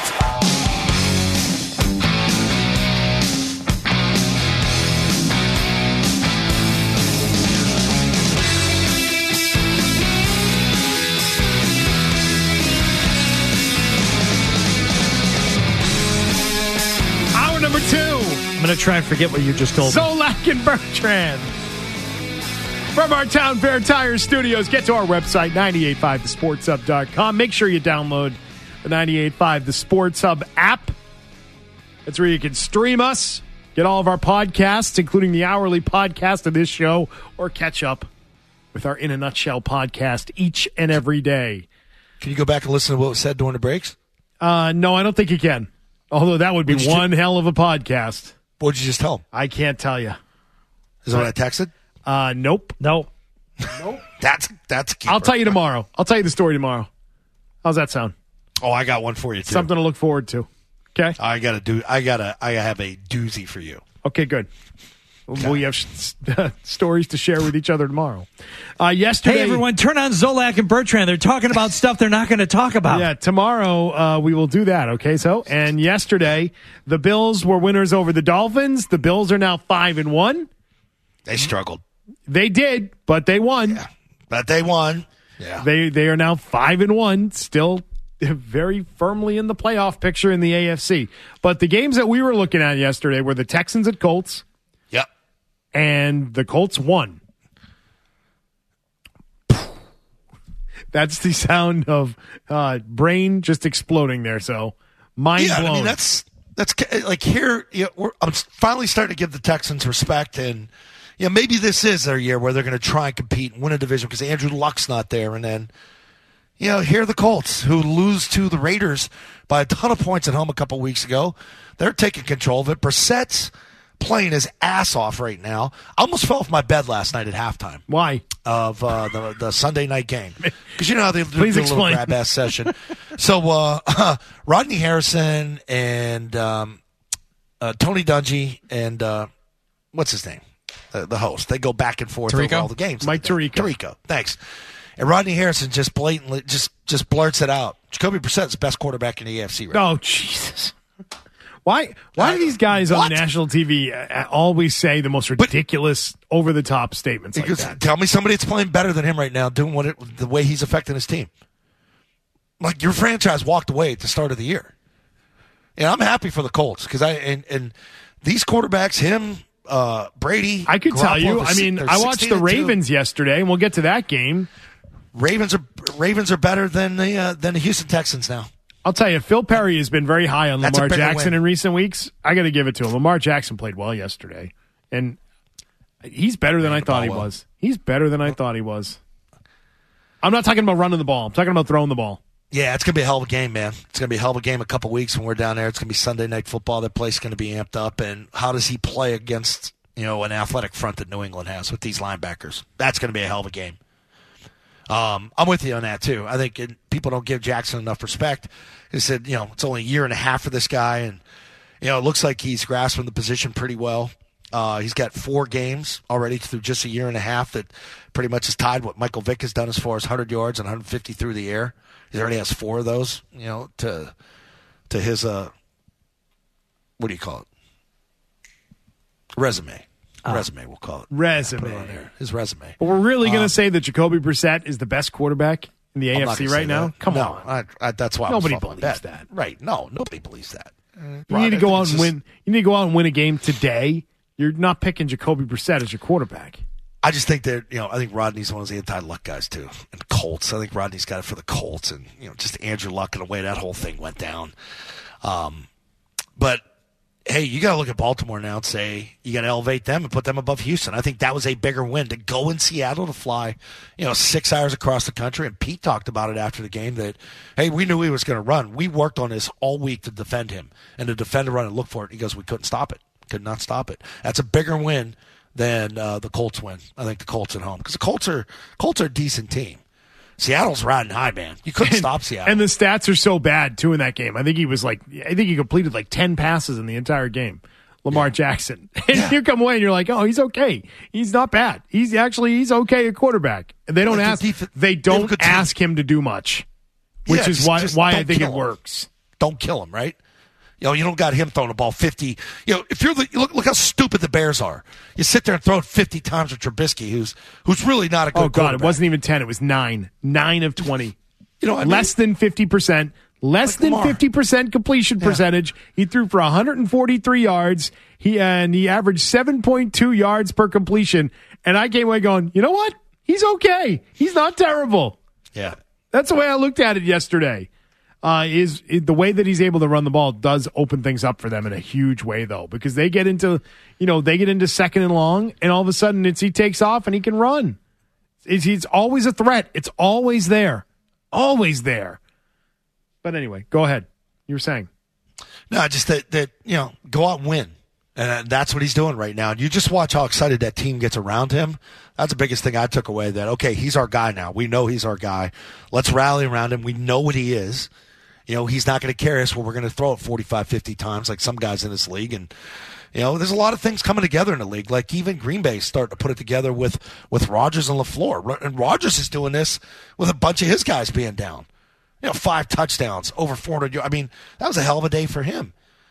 Hour number two. I'm going to try and forget what you just told me. Zolak and Bertrand. From our Town Fair Tire Studios, get to our website, nine eight five the sports hub dot com. Make sure you download the ninety-eight point five The Sports Hub app. That's where you can stream us Get all of our podcasts, including the hourly podcast of this show, or catch up with our In a Nutshell podcast each and every day. Can you go back and listen to what was said during the breaks? Uh, no, I don't think you can. Although that would be What'd you one ju- hell of a podcast. What'd you just tell him? I can't tell you. Is that what I texted? Uh, nope. Nope. Nope. That's that's. A keeper. I'll tell you tomorrow. I'll tell you the story tomorrow. How's that sound? Oh, I got one for you too. Something to look forward to. Okay. I gotta do. I gotta. I have a doozy for you. Okay, good. Okay. We have stories to share with each other tomorrow. Uh, yesterday, hey everyone, turn on Zolak and Bertrand. They're talking about stuff they're not going to talk about. Yeah, tomorrow uh, we will do that. Okay, so and yesterday the Bills were winners over the Dolphins. The Bills are now five and one. They struggled. They did, but they won. Yeah, but they won. Yeah, they they are now five and one. Still very firmly in the playoff picture in the A F C. But the games that we were looking at yesterday were the Texans at Colts. Yep. And the Colts won. That's the sound of uh, brain just exploding there. So mind yeah, blown. I mean, that's that's like here. You know, we're, I'm finally starting to give the Texans respect, and you know, maybe this is their year where they're going to try and compete and win a division because Andrew Luck's not there, and then you know, here are the Colts who lose to the Raiders by a ton of points at home a couple weeks ago. They're taking control of it. Brissett's playing his ass off right now. I almost fell off my bed last night at halftime. Why? Of uh, the the Sunday night game. Because you know how they do, Please do a explain. little grab-ass session. So uh, Rodney Harrison and um, uh, Tony Dungy and uh, what's his name? Uh, the host. They go back and forth Tirico? over all the games. Mike Tirico. Tirico. Thanks. And Rodney Harrison just blatantly just just blurts it out. Jacoby Brissett's the best quarterback in the A F C right now. Oh, Jesus. Why Why do these guys What? on national T V uh, always say the most ridiculous, over-the-top statements like Because that? tell me somebody that's playing better than him right now, doing what it, the way he's affecting his team. Like your franchise walked away at the start of the year. And I'm happy for the Colts because I and, and these quarterbacks, him, uh, Brady. I could Garoppolo, tell you. they're I mean, they're I watched sixteen the and two. Ravens yesterday, and we'll get to that game. Ravens are Ravens are better than the uh, than the Houston Texans now. I'll tell you, Phil Perry has been very high on That's a Lamar bigger Jackson win. in recent weeks. I got to give it to him. Lamar Jackson played well yesterday, and he's better than I thought he well. was. He's better than I thought he was. I'm not talking about running the ball. I'm talking about throwing the ball. Yeah, it's gonna be a hell of a game, man. It's gonna be a hell of a game. A couple weeks when we're down there, it's gonna be Sunday night football. That place is gonna be amped up. And how does he play against you know an athletic front that New England has with these linebackers? That's gonna be a hell of a game. Um, I'm with you on that too. I think it, people don't give Jackson enough respect. He said, you know, it's only a year and a half for this guy, and you know, it looks like he's grasping the position pretty well. Uh, he's got four games already through just a year and a half that pretty much is tied what Michael Vick has done as far as one hundred yards and one hundred fifty through the air. He already has four of those, you know, to to his uh, what do you call it? Resume. Resume, we'll call it. Resume. Put it on there. His resume. But we're really going to Um, say that Jacoby Brissett is the best quarterback in the I'm A not F C gonna right say now? that. Come no, on. I, I, that's why Nobody I was fucking believes bet. that. Right? No, nobody believes that. You Rod, need to I go think out it's and just- win. You need to go out and win a game today. You're not picking Jacoby Brissett as your quarterback. I just think that, you know, I think Rodney's one of the anti-Luck guys, too. And Colts. I think Rodney's got it for the Colts. And, you know, just Andrew Luck and the way that whole thing went down. Um, but, hey, you got to look at Baltimore now and say you got to elevate them and put them above Houston. I think that was a bigger win to go in Seattle to fly, you know, six hours across the country. And Pete talked about it after the game that, hey, we knew he was going to run. We worked on this all week to defend him and to defend the run and look for it. He goes, we couldn't stop it. Could not stop it. That's a bigger win than uh, the Colts win. I think the Colts at home because the Colts are Colts are a decent team. Seattle's riding high, man. You couldn't And- stop Seattle. And the stats are so bad, too, in that game. I think he was like, I think he completed like ten passes in the entire game. Lamar Jackson. And Yeah. you come away and you're like, oh, he's okay. He's not bad. He's actually, he's okay at quarterback. And they don't Like ask, the def- they they have a don't good team. ask him to do much, which Yeah, is just- why, just why I don't think it kill him. works. Don't kill him, right? You know, you don't got him throwing the ball fifty. You know, if you're the look, look how stupid the Bears are. You sit there and throw it fifty times with Trubisky, who's who's really not a good. Oh, God, it quarterback. wasn't even ten. It was nine. Nine of twenty. You know, what I mean? Less than fifty percent. Less Like than Lamar. fifty percent completion Yeah. percentage. He threw for one hundred forty-three yards. He and he averaged seven point two yards per completion. And I came away going, you know what? He's okay. He's not terrible. Yeah. That's the way I looked at it yesterday. Uh, is, is the way that he's able to run the ball does open things up for them in a huge way, though, because they get into, you know, they get into second and long, and all of a sudden it's he takes off and he can run. It's, he's always a threat. It's always there, always there. But anyway, go ahead. You were saying no, just that that you know, go out and win, and that's what he's doing right now. And you just watch how excited that team gets around him. That's the biggest thing I took away. That okay, he's our guy now. We know he's our guy. Let's rally around him. We know what he is. You know, he's not going to carry us where we're going to throw it forty-five, fifty times like some guys in this league. And, you know, there's a lot of things coming together in the league. Like even Green Bay starting to put it together with, with Rodgers and LaFleur. And Rodgers is doing this with a bunch of his guys being down. You know, five touchdowns, over four hundred yards. I mean, that was a hell of a day for him.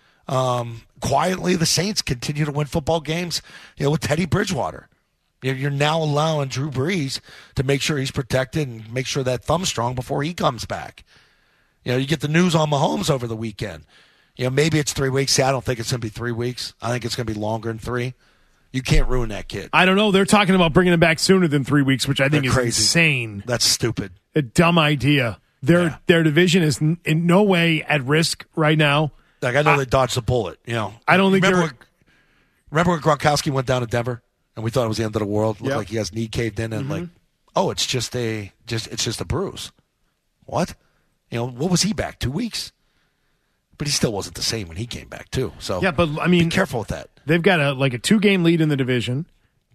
Um, quietly, the Saints continue to win football games, you know, with Teddy Bridgewater. You're now allowing Drew Brees to make sure he's protected and make sure that thumb's strong before he comes back. You know, you get the news on Mahomes over the weekend. You know, maybe it's three weeks. See, I don't think it's going to be three weeks. I think it's going to be longer than three. You can't ruin that kid. I don't know. They're talking about bringing him back sooner than three weeks, which I think They're is crazy. insane. That's stupid. A dumb idea. Their yeah. their division is n- in no way at risk right now. Like I know I, they dodged the bullet. You know, I don't think remember. When, remember when Gronkowski went down to Denver and we thought it was the end of the world? Looked yep. like he has knee caved in and mm-hmm. like, oh, it's just a just it's just a bruise. What? You know, what was he back? Two weeks? But he still wasn't the same when he came back, too. So yeah, but I mean, be careful with that. They've got a like a two-game lead in the division,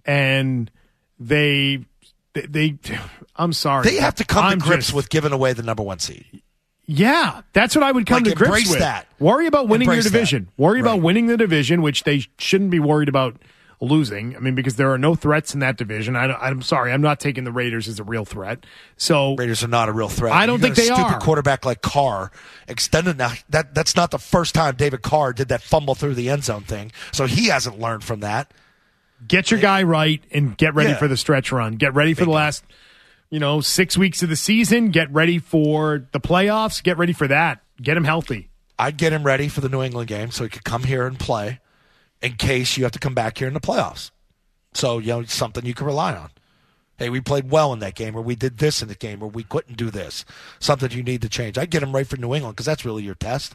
and they, they, they I'm sorry. They have to come I'm to grips just, with giving away the number one seed. Yeah, that's what I would come like, to grips embrace with. That. Worry about winning embrace your division. That. Worry right. about winning the division, which they shouldn't be worried about losing. I mean, because there are no threats in that division. I, I'm sorry, I'm not taking the Raiders as a real threat. So Raiders are not a real threat. I don't you think they a stupid are. Quarterback like Carr extended now. That that's not the first time David Carr did that fumble through the end zone thing. So he hasn't learned from that. Get your guy right and get ready yeah. for the stretch run. Get ready for Big the guy. last, you know, six weeks of the season. Get ready for the playoffs. Get ready for that. Get him healthy. I'd get him ready for the New England game so he could come here and play in case you have to come back here in the playoffs. So, you know, something you can rely on. Hey, we played well in that game, or we did this in the game, or we couldn't do this. Something you need to change. I'd get him right for New England because that's really your test.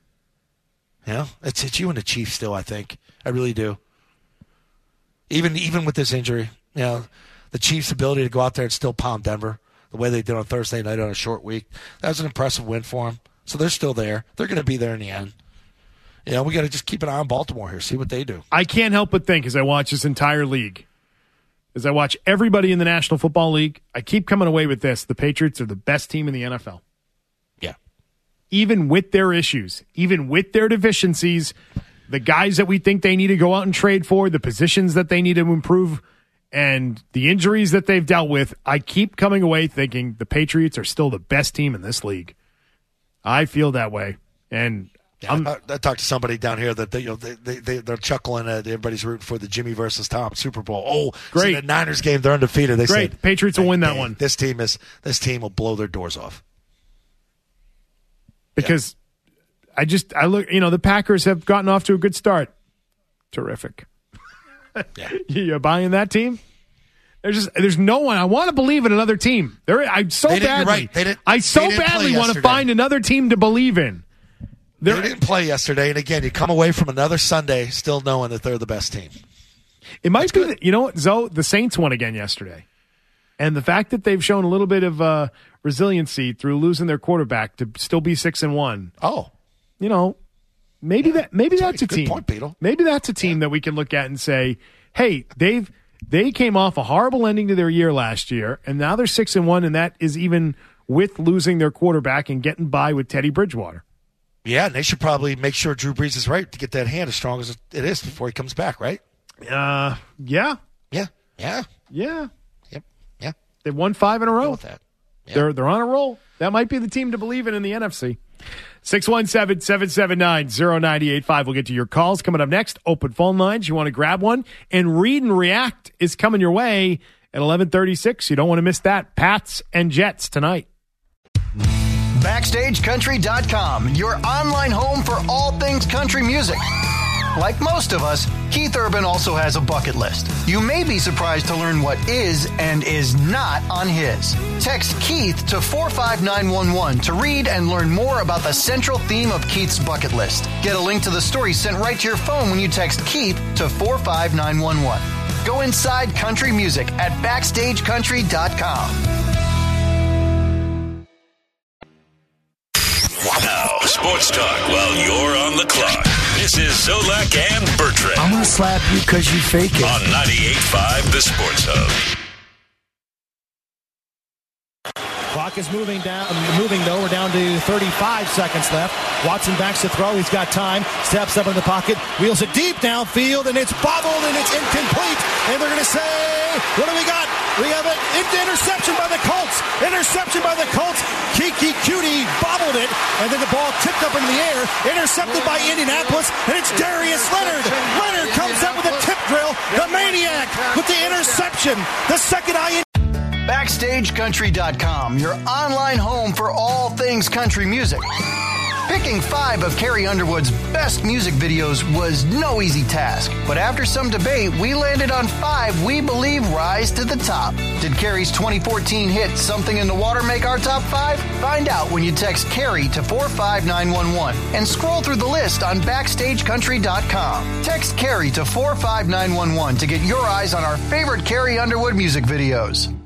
You know, it's, it's you and the Chiefs still, I think. I really do. Even even with this injury, you know, the Chiefs' ability to go out there and still pound Denver the way they did on Thursday night on a short week, that was an impressive win for them. So they're still there. They're going to be there in the end. You know, we got to just keep an eye on Baltimore here, see what they do. I can't help but think as I watch this entire league, as I watch everybody in the National Football League, I keep coming away with this. The Patriots are the best team in the N F L. Yeah. Even with their issues, even with their deficiencies, the guys that we think they need to go out and trade for, the positions that they need to improve, and the injuries that they've dealt with, I keep coming away thinking the Patriots are still the best team in this league. I feel that way. And Yeah, I, I talked to somebody down here that they, you know, they, they, they, they're chuckling at everybody's rooting for the Jimmy versus Tom Super Bowl. Oh, great. So the Niners game, they're undefeated. They great. said Patriots will win that hey, one. This team is this team will blow their doors off. Because yeah. I just I look, you know, the Packers have gotten off to a good start. Terrific. Yeah. You buying that team? There's just there's no one. I want to believe in another team. There, I so they badly. Right. They didn't, I so they didn't badly want to yesterday. find another team to believe in. They're, they didn't play yesterday, and again, you come away from another Sunday still knowing that they're the best team. It might That's be, the, you know what, Zoe? The Saints won again yesterday, and the fact that they've shown a little bit of uh, resiliency through losing their quarterback to still be six and one. Oh, you know, maybe yeah. that maybe that's, that's a team. Good point, Beetle. Maybe that's a team yeah. that we can look at and say, hey, they've they came off a horrible ending to their year last year, and now they're six and one, and that is even with losing their quarterback and getting by with Teddy Bridgewater. Yeah, and they should probably make sure Drew Brees is right to get that hand as strong as it is before he comes back, right? Uh, yeah. Yeah. Yeah. Yeah. Yep. Yeah. They've won five in a row. That. Yeah. They're they're on a roll. That might be the team to believe in in the N F C. six one seven, seven seven nine, zero nine eight five. We'll get to your calls coming up next. Open phone lines. You want to grab one? And Read and React is coming your way at eleven thirty-six. You don't want to miss that. Pats and Jets tonight. Backstage Country dot com, your online home for all things country music. Like most of us, Keith Urban also has a bucket list. You may be surprised to learn what is and is not on his. Text Keith to four five nine one one to read and learn more about the central theme of Keith's bucket list. Get a link to the story sent right to your phone when you text Keith to four five nine one one. Go inside country music at backstage country dot com. Now, sports talk while you're on the clock. This is Zolak and Bertrand. I'm going to slap you because you fake it. On ninety-eight point five, The Sports Hub. Clock is moving down, moving though. We're down to thirty-five seconds left. Watson backs to throw. He's got time. Steps up in the pocket. Wheels it deep downfield, and it's bobbled, and it's incomplete. And they're going to say, what do we got? We have an interception by the Colts. Interception by the Colts. Kiki Cutie bobbled it, and then the ball tipped up into the air. Intercepted by Indianapolis, and it's Darius Leonard. Leonard comes up with a tip drill. The maniac with the interception. The second I. backstage country dot com, your online home for all things country music. Picking five of Carrie Underwood's best music videos was no easy task, but after some debate, we landed on five we believe rise to the top. Did Carrie's twenty fourteen hit Something in the Water make our top five? Find out when you text Carrie to four five nine one one and scroll through the list on backstage country dot com. Text Carrie to four five nine one one to get your eyes on our favorite Carrie Underwood music videos.